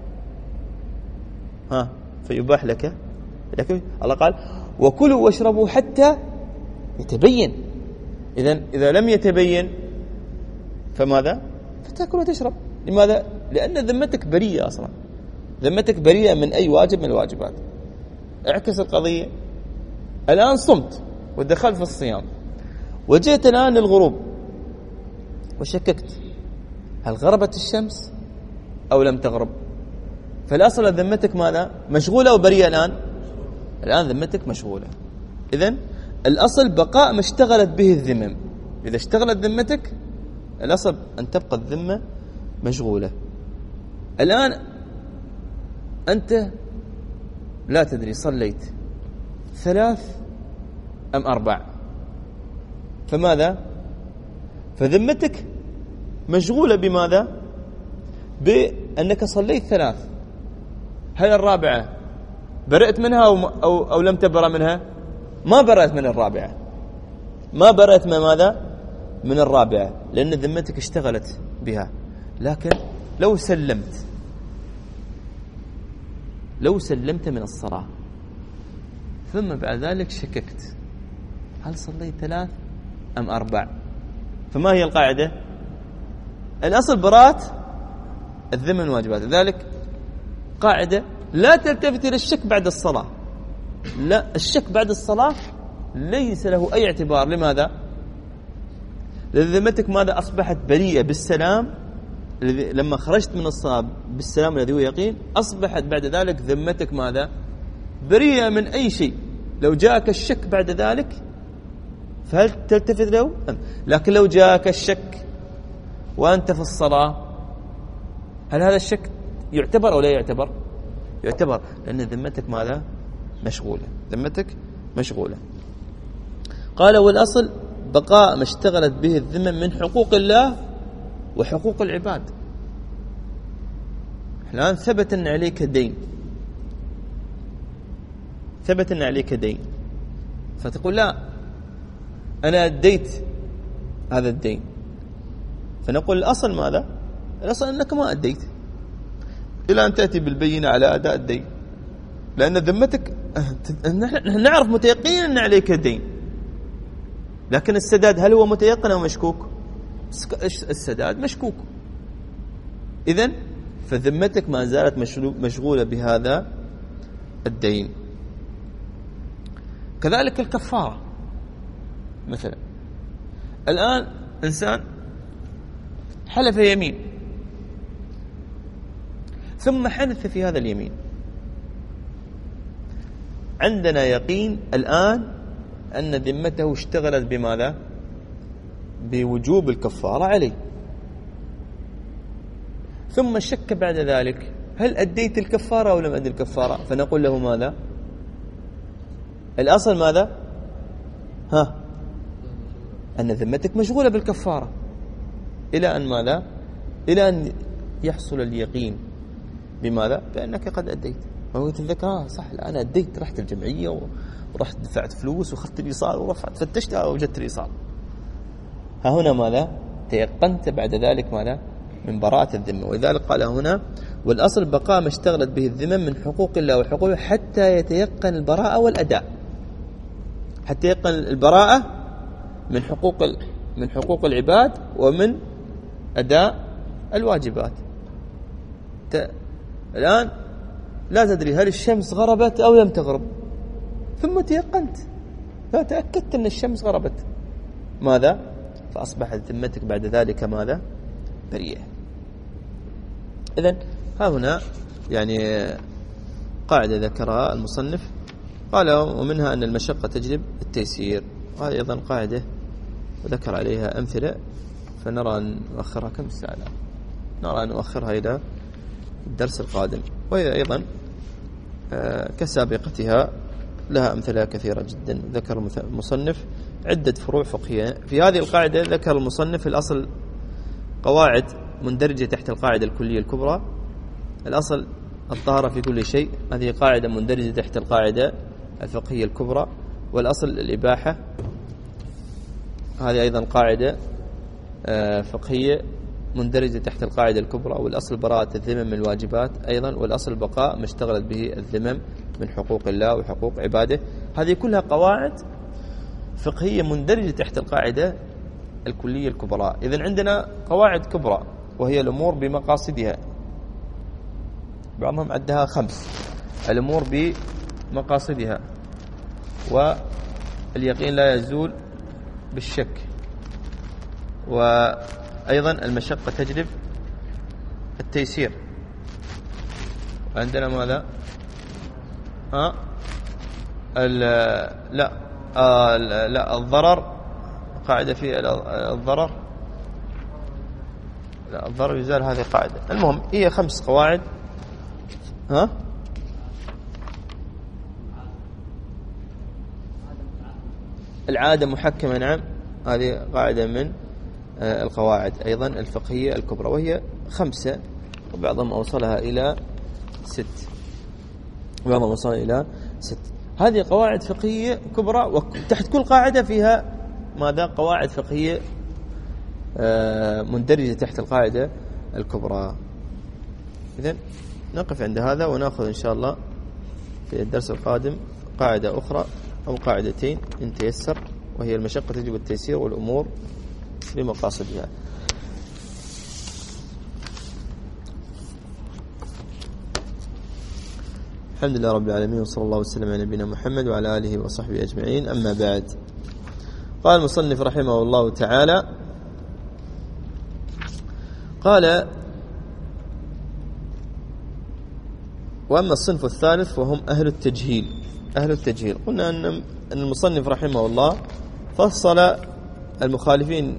فيباح لك، لكن الله قال وكلوا واشربوا حتى يتبين. إذا لم يتبين فماذا؟ فتأكل وتشرب. لماذا؟ لأن ذمتك بريئة أصلا، ذمتك بريئة من أي واجب من الواجبات. اعكس القضية، الآن صمت ودخلت في الصيام وجئت الآن للغروب وشككت هل غربت الشمس أو لم تغرب، فالأصل ذمتك ماذا؟ مشغولة أو بريئة الآن ذمتك مشغولة. إذن الأصل بقاء ما اشتغلت به الذمم. إذا اشتغلت ذمتك الأصل أن تبقى الذمة مشغولة. الآن أنت لا تدري صليت 3 أم 4، فماذا؟ فذمتك مشغولة بماذا؟ بأنك صليت 3. هل الرابعة برأت منها أو لم تبرأ منها؟ ما برأت من الرابعة، ما برأت من ماذا؟ من الرابعة، لأن ذمتك اشتغلت بها. لكن لو سلمت من الصلاة ثم بعد ذلك شككت هل صليت 3 أم 4، فما هي القاعدة؟ الأصل براءة الذمم من الواجبات. لذلك قاعدة لا تلتفت إلى الشك بعد الصلاة. لا، الشك بعد الصلاة ليس له أي اعتبار. لماذا؟ لأن ذمتك ماذا؟ أصبحت بريئة بالسلام. لما خرجت من الصلاة بالسلام الذي هو يقين، أصبحت بعد ذلك ذمتك ماذا؟ بريئة من أي شيء. لو جاءك الشك بعد ذلك فهل تلتفت له؟ لكن لو جاءك الشك وأنت في الصلاة، هل هذا الشك يعتبر أو لا يعتبر؟ يعتبر، لأن ذمتك ماذا؟ مشغولة، ذمتك مشغولة. قال والأصل بقاء ما اشتغلت به الذمم من حقوق الله وحقوق العباد. الآن ثبت أن عليك دين، ثبت أن عليك دين، فتقول لا أنا أديت هذا الدين، فنقول الأصل ماذا؟ الأصل أنك ما أديت إلى أن تأتي بالبينة على أداء الدين، لأن ذمتك نحن نعرف متيقين أن عليك دين، لكن السداد هل هو متيقن أو مشكوك؟ السداد مشكوك، إذن فذمتك ما زالت مشغولة بهذا الدين. كذلك الكفارة، مثلا الآن إنسان حلف يمين ثم حدث في هذا اليمين، عندنا يقين الآن أن ذمته اشتغلت بماذا؟ بوجوب الكفارة عليه، ثم شك بعد ذلك هل أديت الكفارة أو لم أدي الكفارة؟ فنقول له ماذا؟ الأصل ماذا؟ أن ذمتك مشغولة بالكفارة إلى أن ماذا؟ إلى أن يحصل اليقين بماذا؟ بأنك قد أديت. وهو تتذكر صح أنا أديت، رحت الجمعية ورحت دفعت فلوس وأخذت الإيصال ورفعت فتشتها وجدت الإيصال. ها هنا ماذا؟ تيقنت بعد ذلك ماذا؟ من براءة الذمة. ولذلك قال هنا والأصل بقاء ما اشتغلت به الذمم من حقوق الله وحقوقه حتى يتيقن البراءة والأداء، حتى يتيقن البراءة من حقوق العباد ومن أداء الواجبات. الآن لا تدري هل الشمس غربت أو لم تغرب، ثم تيقنت فتأكدت أن الشمس غربت، ماذا؟ فأصبحت ذمتك بعد ذلك ماذا؟ بريئة. إذن ها هنا يعني قاعدة ذكرها المصنف، قال ومنها أن المشقة تجلب التيسير، وهذه أيضا قاعدة وذكر عليها أمثلة، فنرى أن نؤخرها كم ساعة؟ نرى أن نؤخرها إلى الدرس القادم. وهي أيضا كسابقتها لها أمثلة كثيرة جدا. ذكر المصنف عدة فروع فقهية في هذه القاعدة. ذكر المصنف الأصل قواعد مندرجة تحت القاعدة الكلية الكبرى. الأصل الطهارة في كل شيء، هذه قاعدة مندرجة تحت القاعدة الفقهية الكبرى. والأصل الإباحة، هذه أيضا قاعدة فقهية مندرجة تحت القاعدة الكبرى. والأصل براءة الذمم من الواجبات أيضا. والأصل بقاء ما اشتغلت به الذمم من حقوق الله وحقوق عباده. هذه كلها قواعد فقهية مندرجة تحت القاعدة الكلية الكبرى. إذن عندنا قواعد كبرى وهي الأمور بمقاصدها، بعضهم عدها 5. الأمور بمقاصدها، واليقين لا يزول بالشك، وأيضا المشقة تجلب التيسير. عندنا ماذا؟ لا الضرر، قاعدة في الضرر، لا الضرر يزال، هذه قاعدة. المهم هي 5 قواعد. العادة محكمة، نعم، هذه قاعدة من القواعد أيضا الفقهية الكبرى، وهي 5 وبعضهم أوصلها إلى 6. هذه قواعد فقهية كبرى، وتحت كل قاعدة فيها ماذا؟ قواعد فقهية مندرجة تحت القاعدة الكبرى. إذن نقف عند هذا ونأخذ إن شاء الله في الدرس القادم قاعدة أخرى أو قاعدتين إن تيسر، وهي المشقة تجب التيسير والأمور بمقاصدها. الحمد لله رب العالمين، وصلى الله وسلم على نبينا محمد وعلى آله وصحبه أجمعين. أما بعد، قال المصنف رحمه الله تعالى، قال وأما الصنف الثالث وهم أهل التجهيل. أهل التجهيل قلنا أن المصنف رحمه الله فصل المخالفين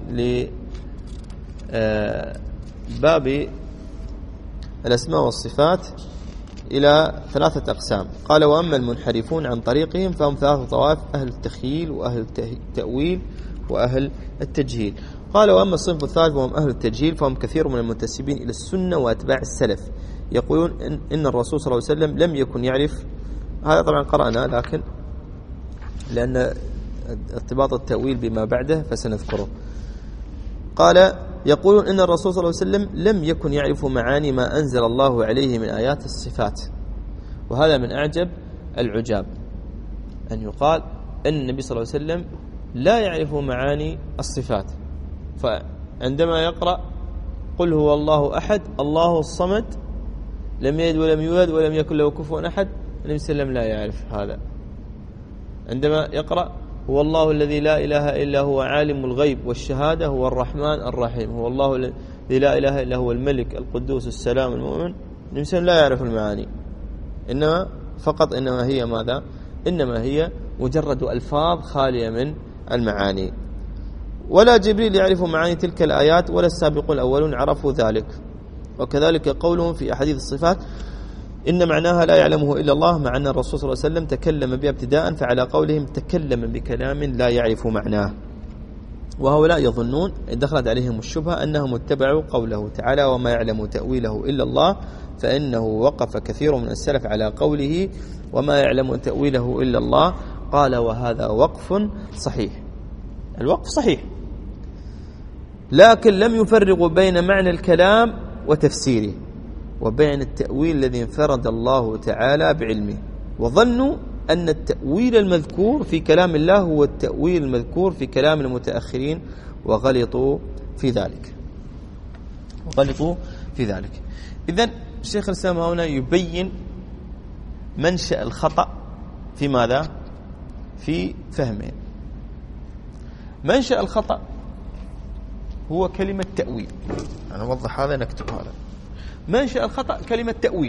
لباب الأسماء والصفات إلى 3 أقسام. قال وأما المنحرفون عن طريقهم فهم 3 طوائف: أهل التخييل وأهل التأويل وأهل التجهيل. قال وأما الصنف الثالث وهم أهل التجهيل فهم كثير من المنتسبين إلى السنة وأتباع السلف، يقولون إن الرسول صلى الله عليه وسلم لم يكن يعرف، هذا طبعا قرأنا لكن لأن ارتباط التأويل بما بعده فسنذكره. قال يقولون إن الرسول صلى الله عليه وسلم لم يكن يعرف معاني ما أنزل الله عليه من آيات الصفات. وهذا من أعجب العجاب أن يقال أن النبي صلى الله عليه وسلم لا يعرف معاني الصفات، فعندما يقرأ قل هو الله أحد الله الصمد لم يلد ولم يولد ولم يكن له كفوا أحد، النبي صلى الله عليه وسلم لا يعرف هذا. عندما يقرأ هو الله الذي لا إله إلا هو عالم الغيب والشهادة هو الرحمن الرحيم، هو الله الذي لا إله إلا هو الملك القدوس السلام المؤمن، النبي صلى الله عليه وسلم لا يعرف المعاني، إنما هي ماذا؟ إنما هي مجرد ألفاظ خالية من المعاني. ولا جبريل يعرف معاني تلك الآيات ولا السابقون الأولون عرفوا ذلك. وكذلك قولهم في أحاديث الصفات إن معناها لا يعلمه إلا الله، مع أن الرسول صلى الله عليه وسلم تكلم بها ابتداء، فعلى قولهم تكلم بكلام لا يعرف معناه. وهؤلاء يظنون دخلت عليهم الشبهة أنهم اتبعوا قوله تعالى وما يعلم تأويله إلا الله، فإنه وقف كثير من السلف على قوله وما يعلم تأويله إلا الله. قال وهذا وقف صحيح، الوقف صحيح، لكن لم يفرقوا بين معنى الكلام وتفسيره وبين التأويل الذي انفرد الله تعالى بعلمه، وظنوا أن التأويل المذكور في كلام الله هو التأويل المذكور في كلام المتأخرين وغلطوا في ذلك. إذن الشيخ الإسلام هنا يبين منشأ الخطأ في ماذا؟ في فهمين. منشأ الخطأ هو كلمة تأويل، أنا أوضح هذا نكتب هذا. منشأ الخطأ كلمة تأويل.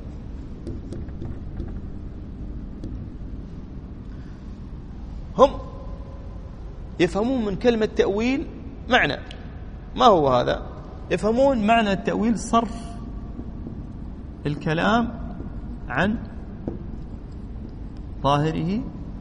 هم يفهمون من كلمة تأويل معنى، ما هو هذا؟ يفهمون معنى التأويل صرف الكلام عن ظاهره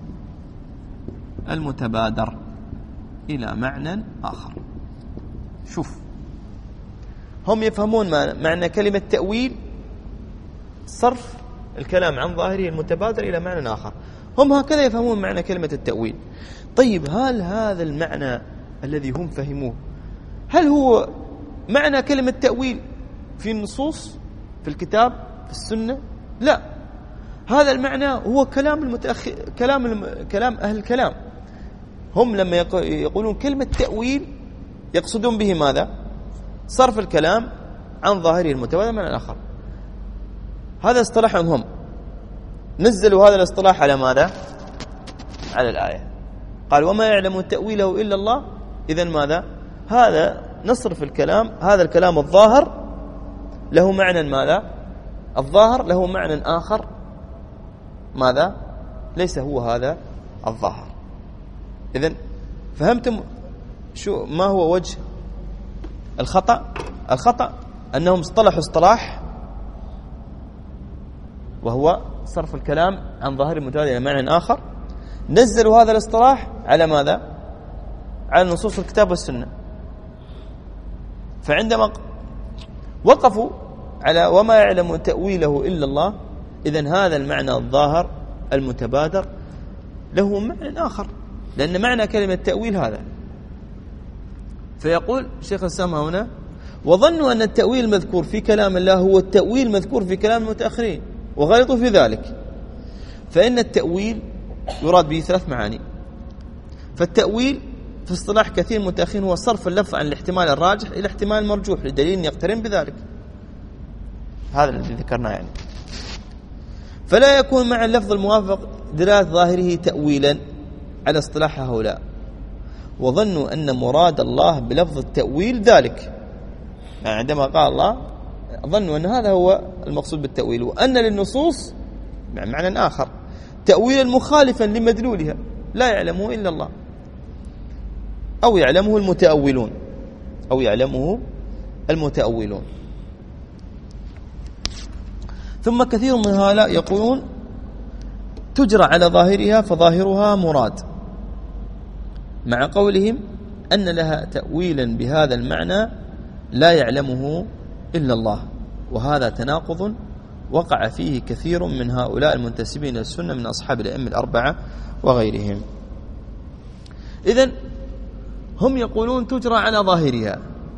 المتبادر إلى معنى آخر. شوف، هم يفهمون معنى كلمة تأويل صرف الكلام عن ظاهره المتبادر إلى معنى آخر، هم هكذا يفهمون معنى كلمة التأويل. طيب هل هذا المعنى الذي هم فهموه هل هو معنى كلمة تأويل في النصوص في الكتاب في السنة؟ لا، هذا المعنى هو كلام كلام أهل الكلام. هم لما يقولون كلمة تأويل يقصدون به ماذا؟ صرف الكلام عن ظاهره المتبادر من الآخر. هذا اصطلاحهم، هم نزلوا هذا الاصطلاح على ماذا؟ على الآية. قال وما يعلم تأويله إلا الله. إذن ماذا؟ هذا نصرف الكلام، هذا الكلام الظاهر له معنى ماذا؟ الظاهر له معنى آخر ماذا؟ ليس هو هذا الظاهر. إذن فهمتم ما هو وجه الخطأ؟ الخطأ أنهم اصطلحوا اصطلاح وهو صرف الكلام عن ظاهر المتبادر إلى معنى آخر، نزلوا هذا الاصطلاح على ماذا؟ على نصوص الكتاب والسنة. فعندما وقفوا على وما يعلم تأويله إلا الله، إذن هذا المعنى الظاهر المتبادر له معنى آخر، لأن معنى كلمة تأويل هذا. فيقول شيخ الإسلام هنا وظنوا أن التأويل المذكور في كلام الله هو التأويل المذكور في كلام المتأخرين وغلطوا في ذلك. فإن التأويل يراد به ثلاث معاني. فالتأويل في اصطلاح كثير من المتأخرين هو صرف اللفظ عن الاحتمال الراجح إلى احتمال مرجوح لدليل يقترن بذلك، هذا الذي ذكرناه يعني. فلا يكون مع اللفظ الموافق دلالة ظاهره تأويلا على اصطلاح هؤلاء. وظنوا أن مراد الله بلفظ التأويل ذلك، يعني عندما قال الله ظنوا أن هذا هو المقصود بالتأويل، وأن للنصوص معنى آخر تأويلا مخالفا لمدلولها لا يعلمه إلا الله أو يعلمه المتأولون. ثم كثير من هؤلاء يقولون تجرى على ظاهرها فظاهرها مراد، مع قولهم أن لها تأويلا بهذا المعنى لا يعلمه إلا الله، وهذا تناقض وقع فيه كثير من هؤلاء المنتسبين إلى السنة من أصحاب الأئمة الأربعة وغيرهم. إذن هم يقولون تجرى على ظاهرها.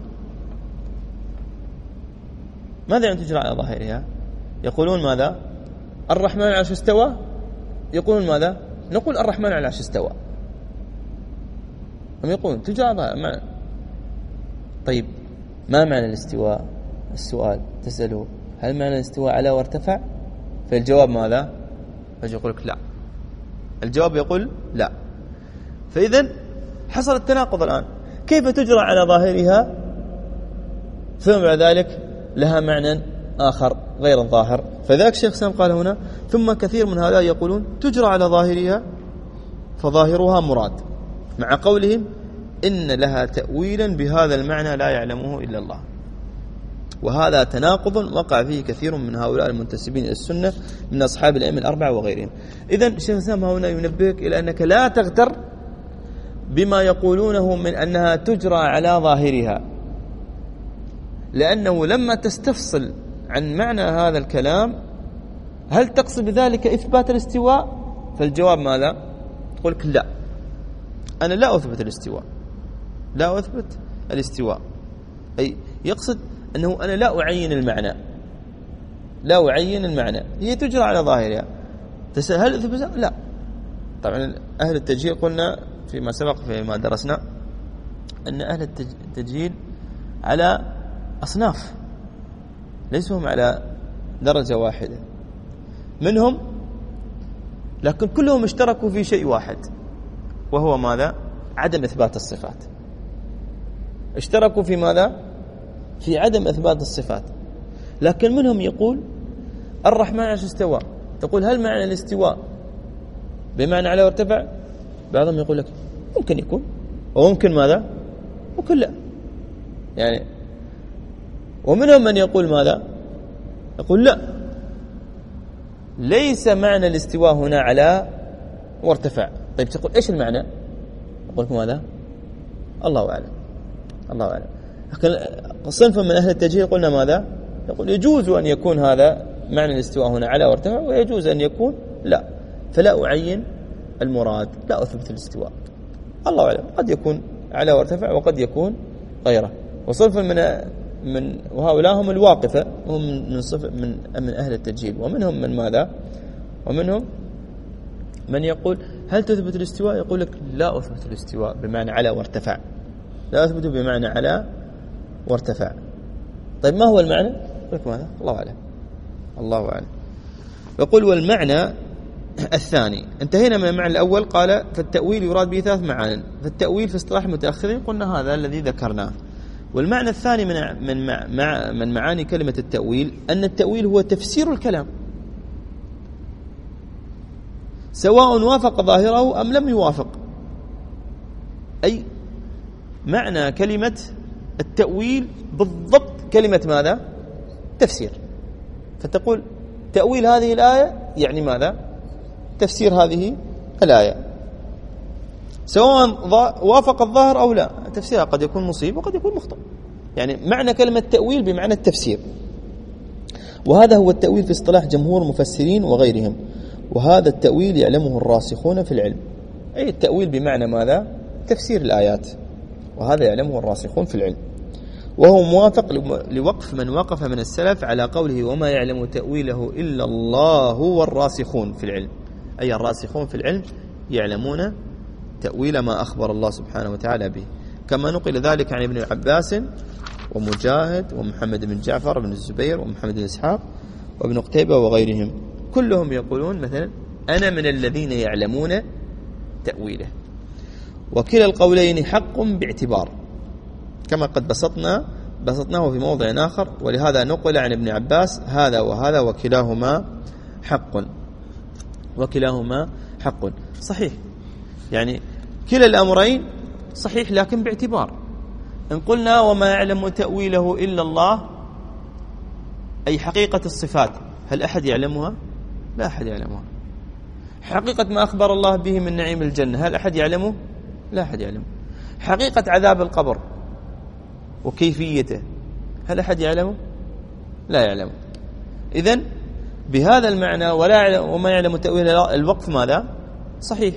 ماذا يعني تجرى على ظاهرها؟ يقولون ماذا؟ الرحمن على العرش استوى. يقولون ماذا؟ نقول الرحمن على العرش استوى. هم يقولون تجرى على ظاهرها. طيب ما معنى الاستواء؟ السؤال تسأله هل معنى الاستواء على وارتفع؟ فالجواب ماذا؟ فيقول لك لا. الجواب يقول لا. فإذن حصل التناقض الآن. كيف تجرى على ظاهرها ثم بعد ذلك لها معنى آخر غير الظاهر؟ فذاك الشيخ سام قال هنا ثم كثير من هؤلاء يقولون تجرى على ظاهرها فظاهرها مراد، مع قولهم إن لها تأويلا بهذا المعنى لا يعلمه إلا الله. وهذا تناقض وقع فيه كثير من هؤلاء المنتسبين إلى السنة من أصحاب الأئمة الأربعة وغيرهم. إذن الشيخ سام هنا ينبهك إلى أنك لا تغتر بما يقولونه من أنها تجرى على ظاهرها، لأنه لما تستفصل عن معنى هذا الكلام هل تقصد بذلك إثبات الاستواء؟ فالجواب ماذا؟ يقول لك لا، أنا لا أثبت الاستواء، لا أثبت الاستواء. أي يقصد أنه أنا لا أعين المعنى، لا أعين المعنى، هي تجرى على ظاهرها. هل أثبت؟ لا. طبعا أهل التجهيل قلنا فيما سبق فيما درسنا أن أهل التجهيل على أصناف، ليسوا هم على درجة واحدة، منهم لكن كلهم اشتركوا في شيء واحد وهو ماذا؟ عدم إثبات الصفات. اشتركوا في ماذا؟ في عدم إثبات الصفات. لكن منهم يقول الرحمن على العرش استوى، تقول هل معنى الاستواء بمعنى على وارتفع؟ بعضهم يقول لك ممكن يكون، وممكن ماذا؟ ممكن لا يعني. ومنهم من يقول ماذا؟ يقول لا، ليس معنى الاستواء هنا على وارتفع. طيب تقول ايش المعنى؟ أقول لكم ماذا؟ الله أعلم، الله أعلم. لكن صنف من أهل التجهيل قلنا ماذا؟ يقول يجوز أن يكون هذا معنى الاستواء هنا على وارتفع، ويجوز أن يكون لا، فلا أعين المراد، لا أثبت الاستواء، الله أعلم، قد يكون على وارتفع وقد يكون غيره. وصنف من وهؤلاء هم الواقفة، هم من صف من أهل التجهيل. ومنهم من ماذا؟ ومنهم من يقول هل تثبت الاستواء؟ يقول لك لا أثبت الاستواء بمعنى على وارتفع، لا أثبت بمعنى على وارتفع. طيب ما هو المعنى؟ يقول لك ماذا؟ الله أعلم، الله أعلم. يقول والمعنى الثاني، انتهينا من المعنى الأول، قال فالتأويل يراد به ثلاث معان. فالتأويل في اصطلاح المتأخرين قلنا هذا الذي ذكرناه. والمعنى الثاني من معاني كلمة التأويل أن التأويل هو تفسير الكلام سواء وافق ظاهره أم لم يوافق. أي معنى كلمة التأويل بالضبط كلمة ماذا؟ تفسير. فتقول تأويل هذه الآية يعني ماذا؟ تفسير هذه الآية، سواء وافق الظاهر أو لا، تفسيرها قد يكون مصيب وقد يكون مخطئ. يعني معنى كلمة تأويل بمعنى التفسير. وهذا هو التأويل في اصطلاح جمهور المفسرين وغيرهم. وهذا التأويل يعلمه الراسخون في العلم. أي التأويل بمعنى ماذا؟ تفسير الآيات، وهذا يعلمه الراسخون في العلم. وهو موافق لوقف من وقف من السلف على قوله وما يعلم تأويله إلا الله والراسخون في العلم. أي الراسخون في العلم يعلمون تأويل ما أخبر الله سبحانه وتعالى به، كما نقل ذلك عن ابن عباس ومجاهد ومحمد بن جعفر بن الزبير ومحمد بن إسحاق وابن قتيبة وغيرهم. كلهم يقولون مثلا أنا من الذين يعلمون تأويله. وكلا القولين حق باعتبار، كما قد بسطناه في موضع آخر. ولهذا نقل عن ابن عباس هذا وهذا وكلاهما حق، وكلاهما حق. صحيح، يعني كلا الأمرين صحيح، لكن باعتبار. إن قلنا وما يعلم تأويله إلا الله، أي حقيقة الصفات، هل أحد يعلمها؟ لا أحد يعلمها. حقيقة ما أخبر الله به من نعيم الجنة، هل أحد يعلمه؟ لا أحد يعلمه. حقيقة عذاب القبر وكيفيته، هل أحد يعلمه؟ لا يعلم. إذن بهذا المعنى وما يعلم تأويل الوقف ماذا؟ صحيح.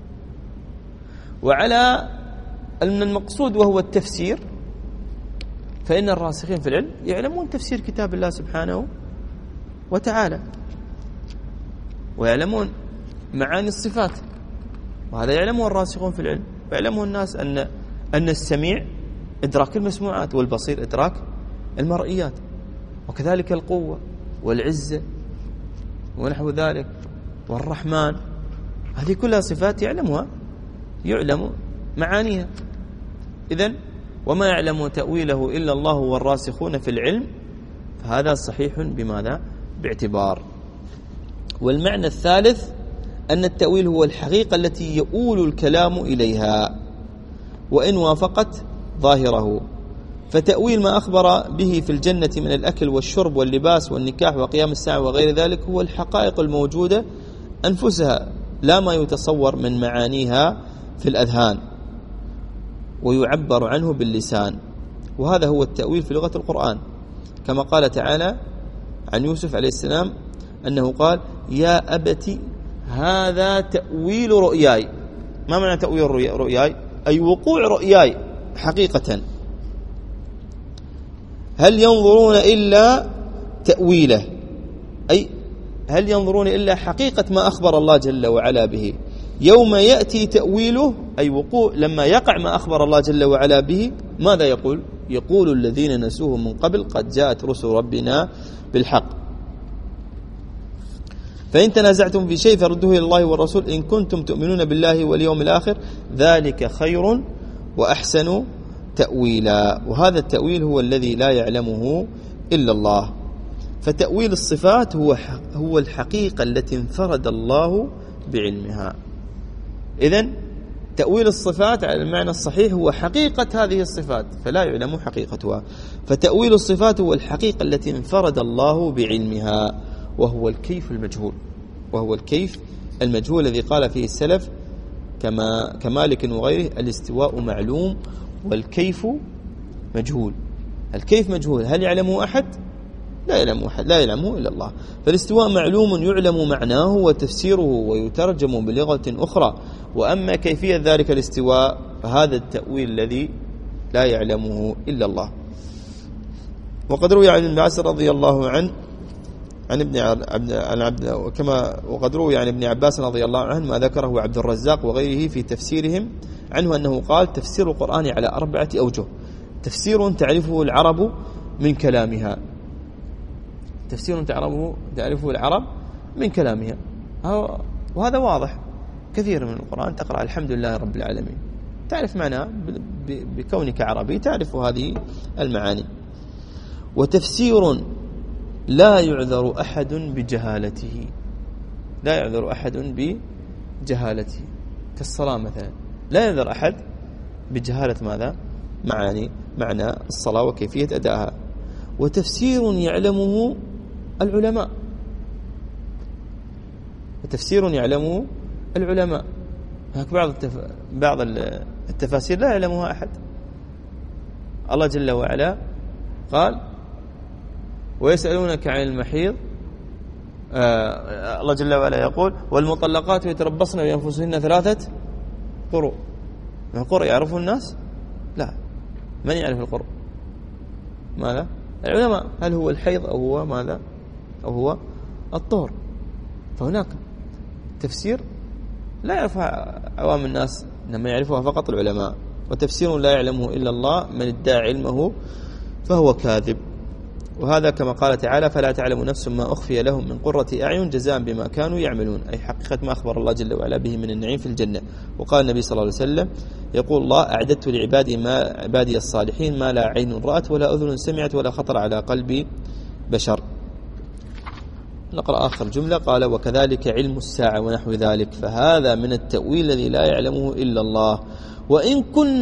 وعلى أن المقصود وهو التفسير، فإن الراسخين في العلم يعلمون تفسير كتاب الله سبحانه وتعالى، ويعلمون معاني الصفات، وهذا يعلمه الراسخون في العلم. ويعلمه الناس أن السميع إدراك المسموعات، والبصير إدراك المرئيات، وكذلك القوة والعزة ونحو ذلك، والرحمن، هذه كلها صفات يعلم معانيها. إذن وما يعلم تأويله إلا الله والراسخون في العلم، فهذا صحيح بماذا؟ باعتبار. والمعنى الثالث أن التأويل هو الحقيقة التي يؤول الكلام إليها وإن وافقت ظاهره. فتأويل ما أخبر به في الجنة من الأكل والشرب واللباس والنكاح وقيام الساعة وغير ذلك هو الحقائق الموجودة أنفسها، لا ما يتصور من معانيها في الأذهان ويعبر عنه باللسان. وهذا هو التأويل في لغة القرآن، كما قال تعالى عن يوسف عليه السلام أنه قال: يا أبت هذا تأويل رؤياي. ما معنى تأويل رؤياي؟ أي وقوع رؤياي حقيقة. هل ينظرون إلا تأويله، أي هل ينظرون إلا حقيقة ما أخبر الله جل وعلا به. يوم يأتي تأويله، أي وقوع لما يقع ما أخبر الله جل وعلا به، ماذا يقول؟ يقول الذين نسوه من قبل قد جاءت رسل ربنا بالحق. فإن تنازعتم في شيء فردوه إلى الله والرسول إن كنتم تؤمنون بالله واليوم الآخر ذلك خير وأحسن تأويلا. وهذا التأويل هو الذي لا يعلمه إلا الله. فتأويل الصفات هو الحقيقة التي انفرد الله بعلمها. إذن تأويل الصفات على المعنى الصحيح هو حقيقة هذه الصفات، فلا يعلم حقيقتها. فتأويل الصفات هو الحقيقة التي انفرد الله بعلمها، وهو الكيف المجهول. وهو الكيف المجهول الذي قال فيه السلف كمالك وغيره: الاستواء معلوم والكيف مجهول. الكيف مجهول، هل يعلمه أحد؟ لا يعلمه أحد، لا يعلمه إلا الله. فالاستواء معلوم يعلم معناه وتفسيره ويترجم بلغة أخرى، وأما كيفية ذلك الاستواء فهذا التأويل الذي لا يعلمه إلا الله. وقد روي عن ابن عباس رضي الله عنه وقد روي عن ابن عباس رضي الله عنه ما ذكره عبد الرزاق وغيره في تفسيرهم عنه أنه قال: تفسير القرآن على 4 أوجه. تفسير تعرفه العرب من كلامها، تفسير تعرفه العرب من كلامها، وهذا واضح. كثير من القرآن تقرأ الحمد لله رب العالمين، تعرف معناه بكونك عربي، تعرف هذه المعاني. وتفسير لا يعذر أحد بجهالته، لا يعذر أحد بجهالته، كالصلاة مثلا، لا يعذر أحد بجهالة ماذا؟ معنى الصلاة وكيفية أدائها. وتفسير يعلمه العلماء، وتفسير يعلمه العلماء. بعض التفاسير لا يعلمها أحد. الله جل وعلا قال: ويسألونك عن المحيض، الله جل وعلا يقول: والمطلقات يتربصن بأنفسهن 3 قروء. القروء يعرفه الناس؟ لا. من يعرف القروء؟ ماذا؟ العلماء. هل هو الحيض أو هو ماذا؟ أو هو الطهر؟ فهناك تفسير لا يعرفها عوام الناس، إنما يعرفها فقط العلماء. وتفسير لا يعلمه إلا الله، من ادعى علمه فهو كاذب. وهذا كما قال تعالى: فلا تعلم نفس ما أخفي لهم من قرة أعين جزاء بما كانوا يعملون، أي حقيقة ما أخبر الله جل وعلا به من النعيم في الجنة. وقال النبي صلى الله عليه وسلم: يقول الله: أعددت لعبادي الصالحين ما لا عين رأت ولا أذن سمعت ولا خطر على قلب بشر. نقرأ آخر جملة، قال: وكذلك علم الساعة ونحو ذلك، فهذا من التأويل الذي لا يعلمه إلا الله. وإن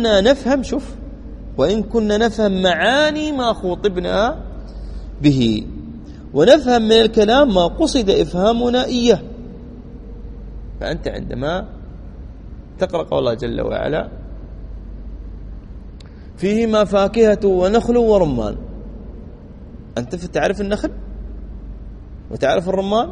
كنا نفهم معاني ما خوطبنا به، ونفهم من الكلام ما قصد إفهامنا إياه. فأنت عندما تقرأ قول الله جل وعلا: فيهما فاكهة ونخل ورمان، أنت تعرف النخل وتعرف الرمان،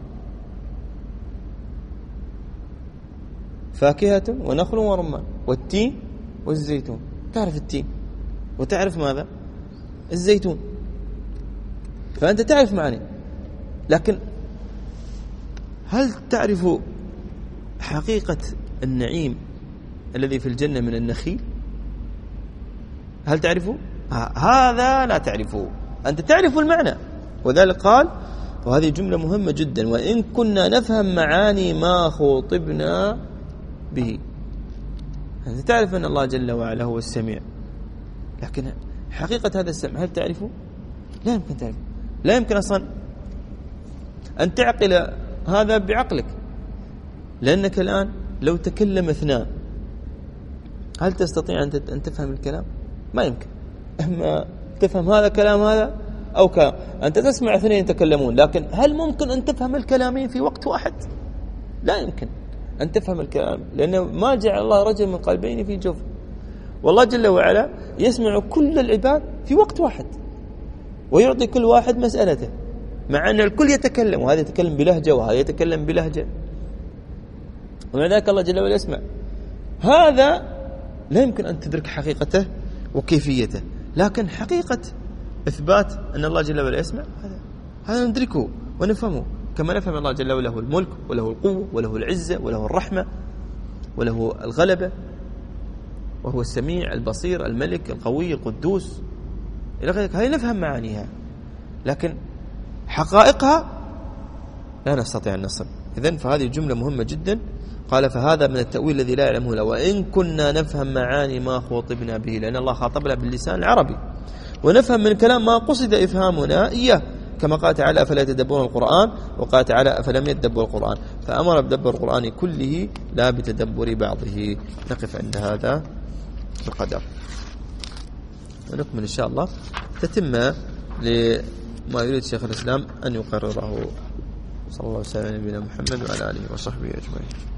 فاكهة ونخل ورمان، والتين والزيتون. تعرف التين وتعرف ماذا؟ الزيتون. فأنت تعرف معاني، لكن هل تعرف حقيقة النعيم الذي في الجنة من النخيل؟ هل تعرفه؟ هذا لا تعرفه، أنت تعرف المعنى. وذلك قال، وهذه جملة مهمة جدا: وإن كنا نفهم معاني ما خوطبنا به. أنت تعرف أن الله جل وعلا هو السميع، لكن حقيقة هذا السمع هل تعرفه؟ لا يمكن تعرفه. لا يمكن أصلا أن تعقل هذا بعقلك، لأنك الآن لو تكلم اثنان هل تستطيع أن تفهم الكلام؟ ما يمكن. أما تفهم هذا كلام هذا أو كلام، أنت تسمع اثنين يتكلمون، لكن هل ممكن أن تفهم الكلامين في وقت واحد؟ لا يمكن أن تفهم الكلام، لأنه ما جعل الله رجل من قلبين في جوف. والله جل وعلا يسمع كل العباد في وقت واحد، ويعطي كل واحد مسألته، مع أن الكل يتكلم، وهذا يتكلم بلهجة وهذا يتكلم بلهجة، ومع ذلك الله جل وعلا يسمع. هذا لا يمكن أن تدرك حقيقته وكيفيته، لكن حقيقة إثبات أن الله جل وعلا يسمع هذا ندركه ونفهمه، كما نفهم الله جل وعلا له الملك وله القوة وله العزة وله الرحمة وله الغلبة، وهو السميع البصير الملك القوي القدوس إلى غير ذلك. هذه نفهم معانيها، لكن حقائقها لا نستطيع أن نصل. إذن فهذه جملة مهمة جدا. قال: فهذا من التأويل الذي لا يعلمه إلا وإن كنا نفهم معاني ما خوطبنا به، لأن الله خاطبنا باللسان العربي، ونفهم من كلام ما قصد إفهامنا إياه، كما قال تعالى: أفلا يتدبرون القرآن، وقال تعالى: أفلم يتدبروا القرآن، فأمر بتدبر القرآن كله لا بتدبر بعضه. نقف عند هذا القدر، ونكمل إن شاء الله تتمة لما يريد شيخ الإسلام أن يقرره. صلى الله عليه وسلم نبينا محمد وعلى آله وصحبه أجمعين.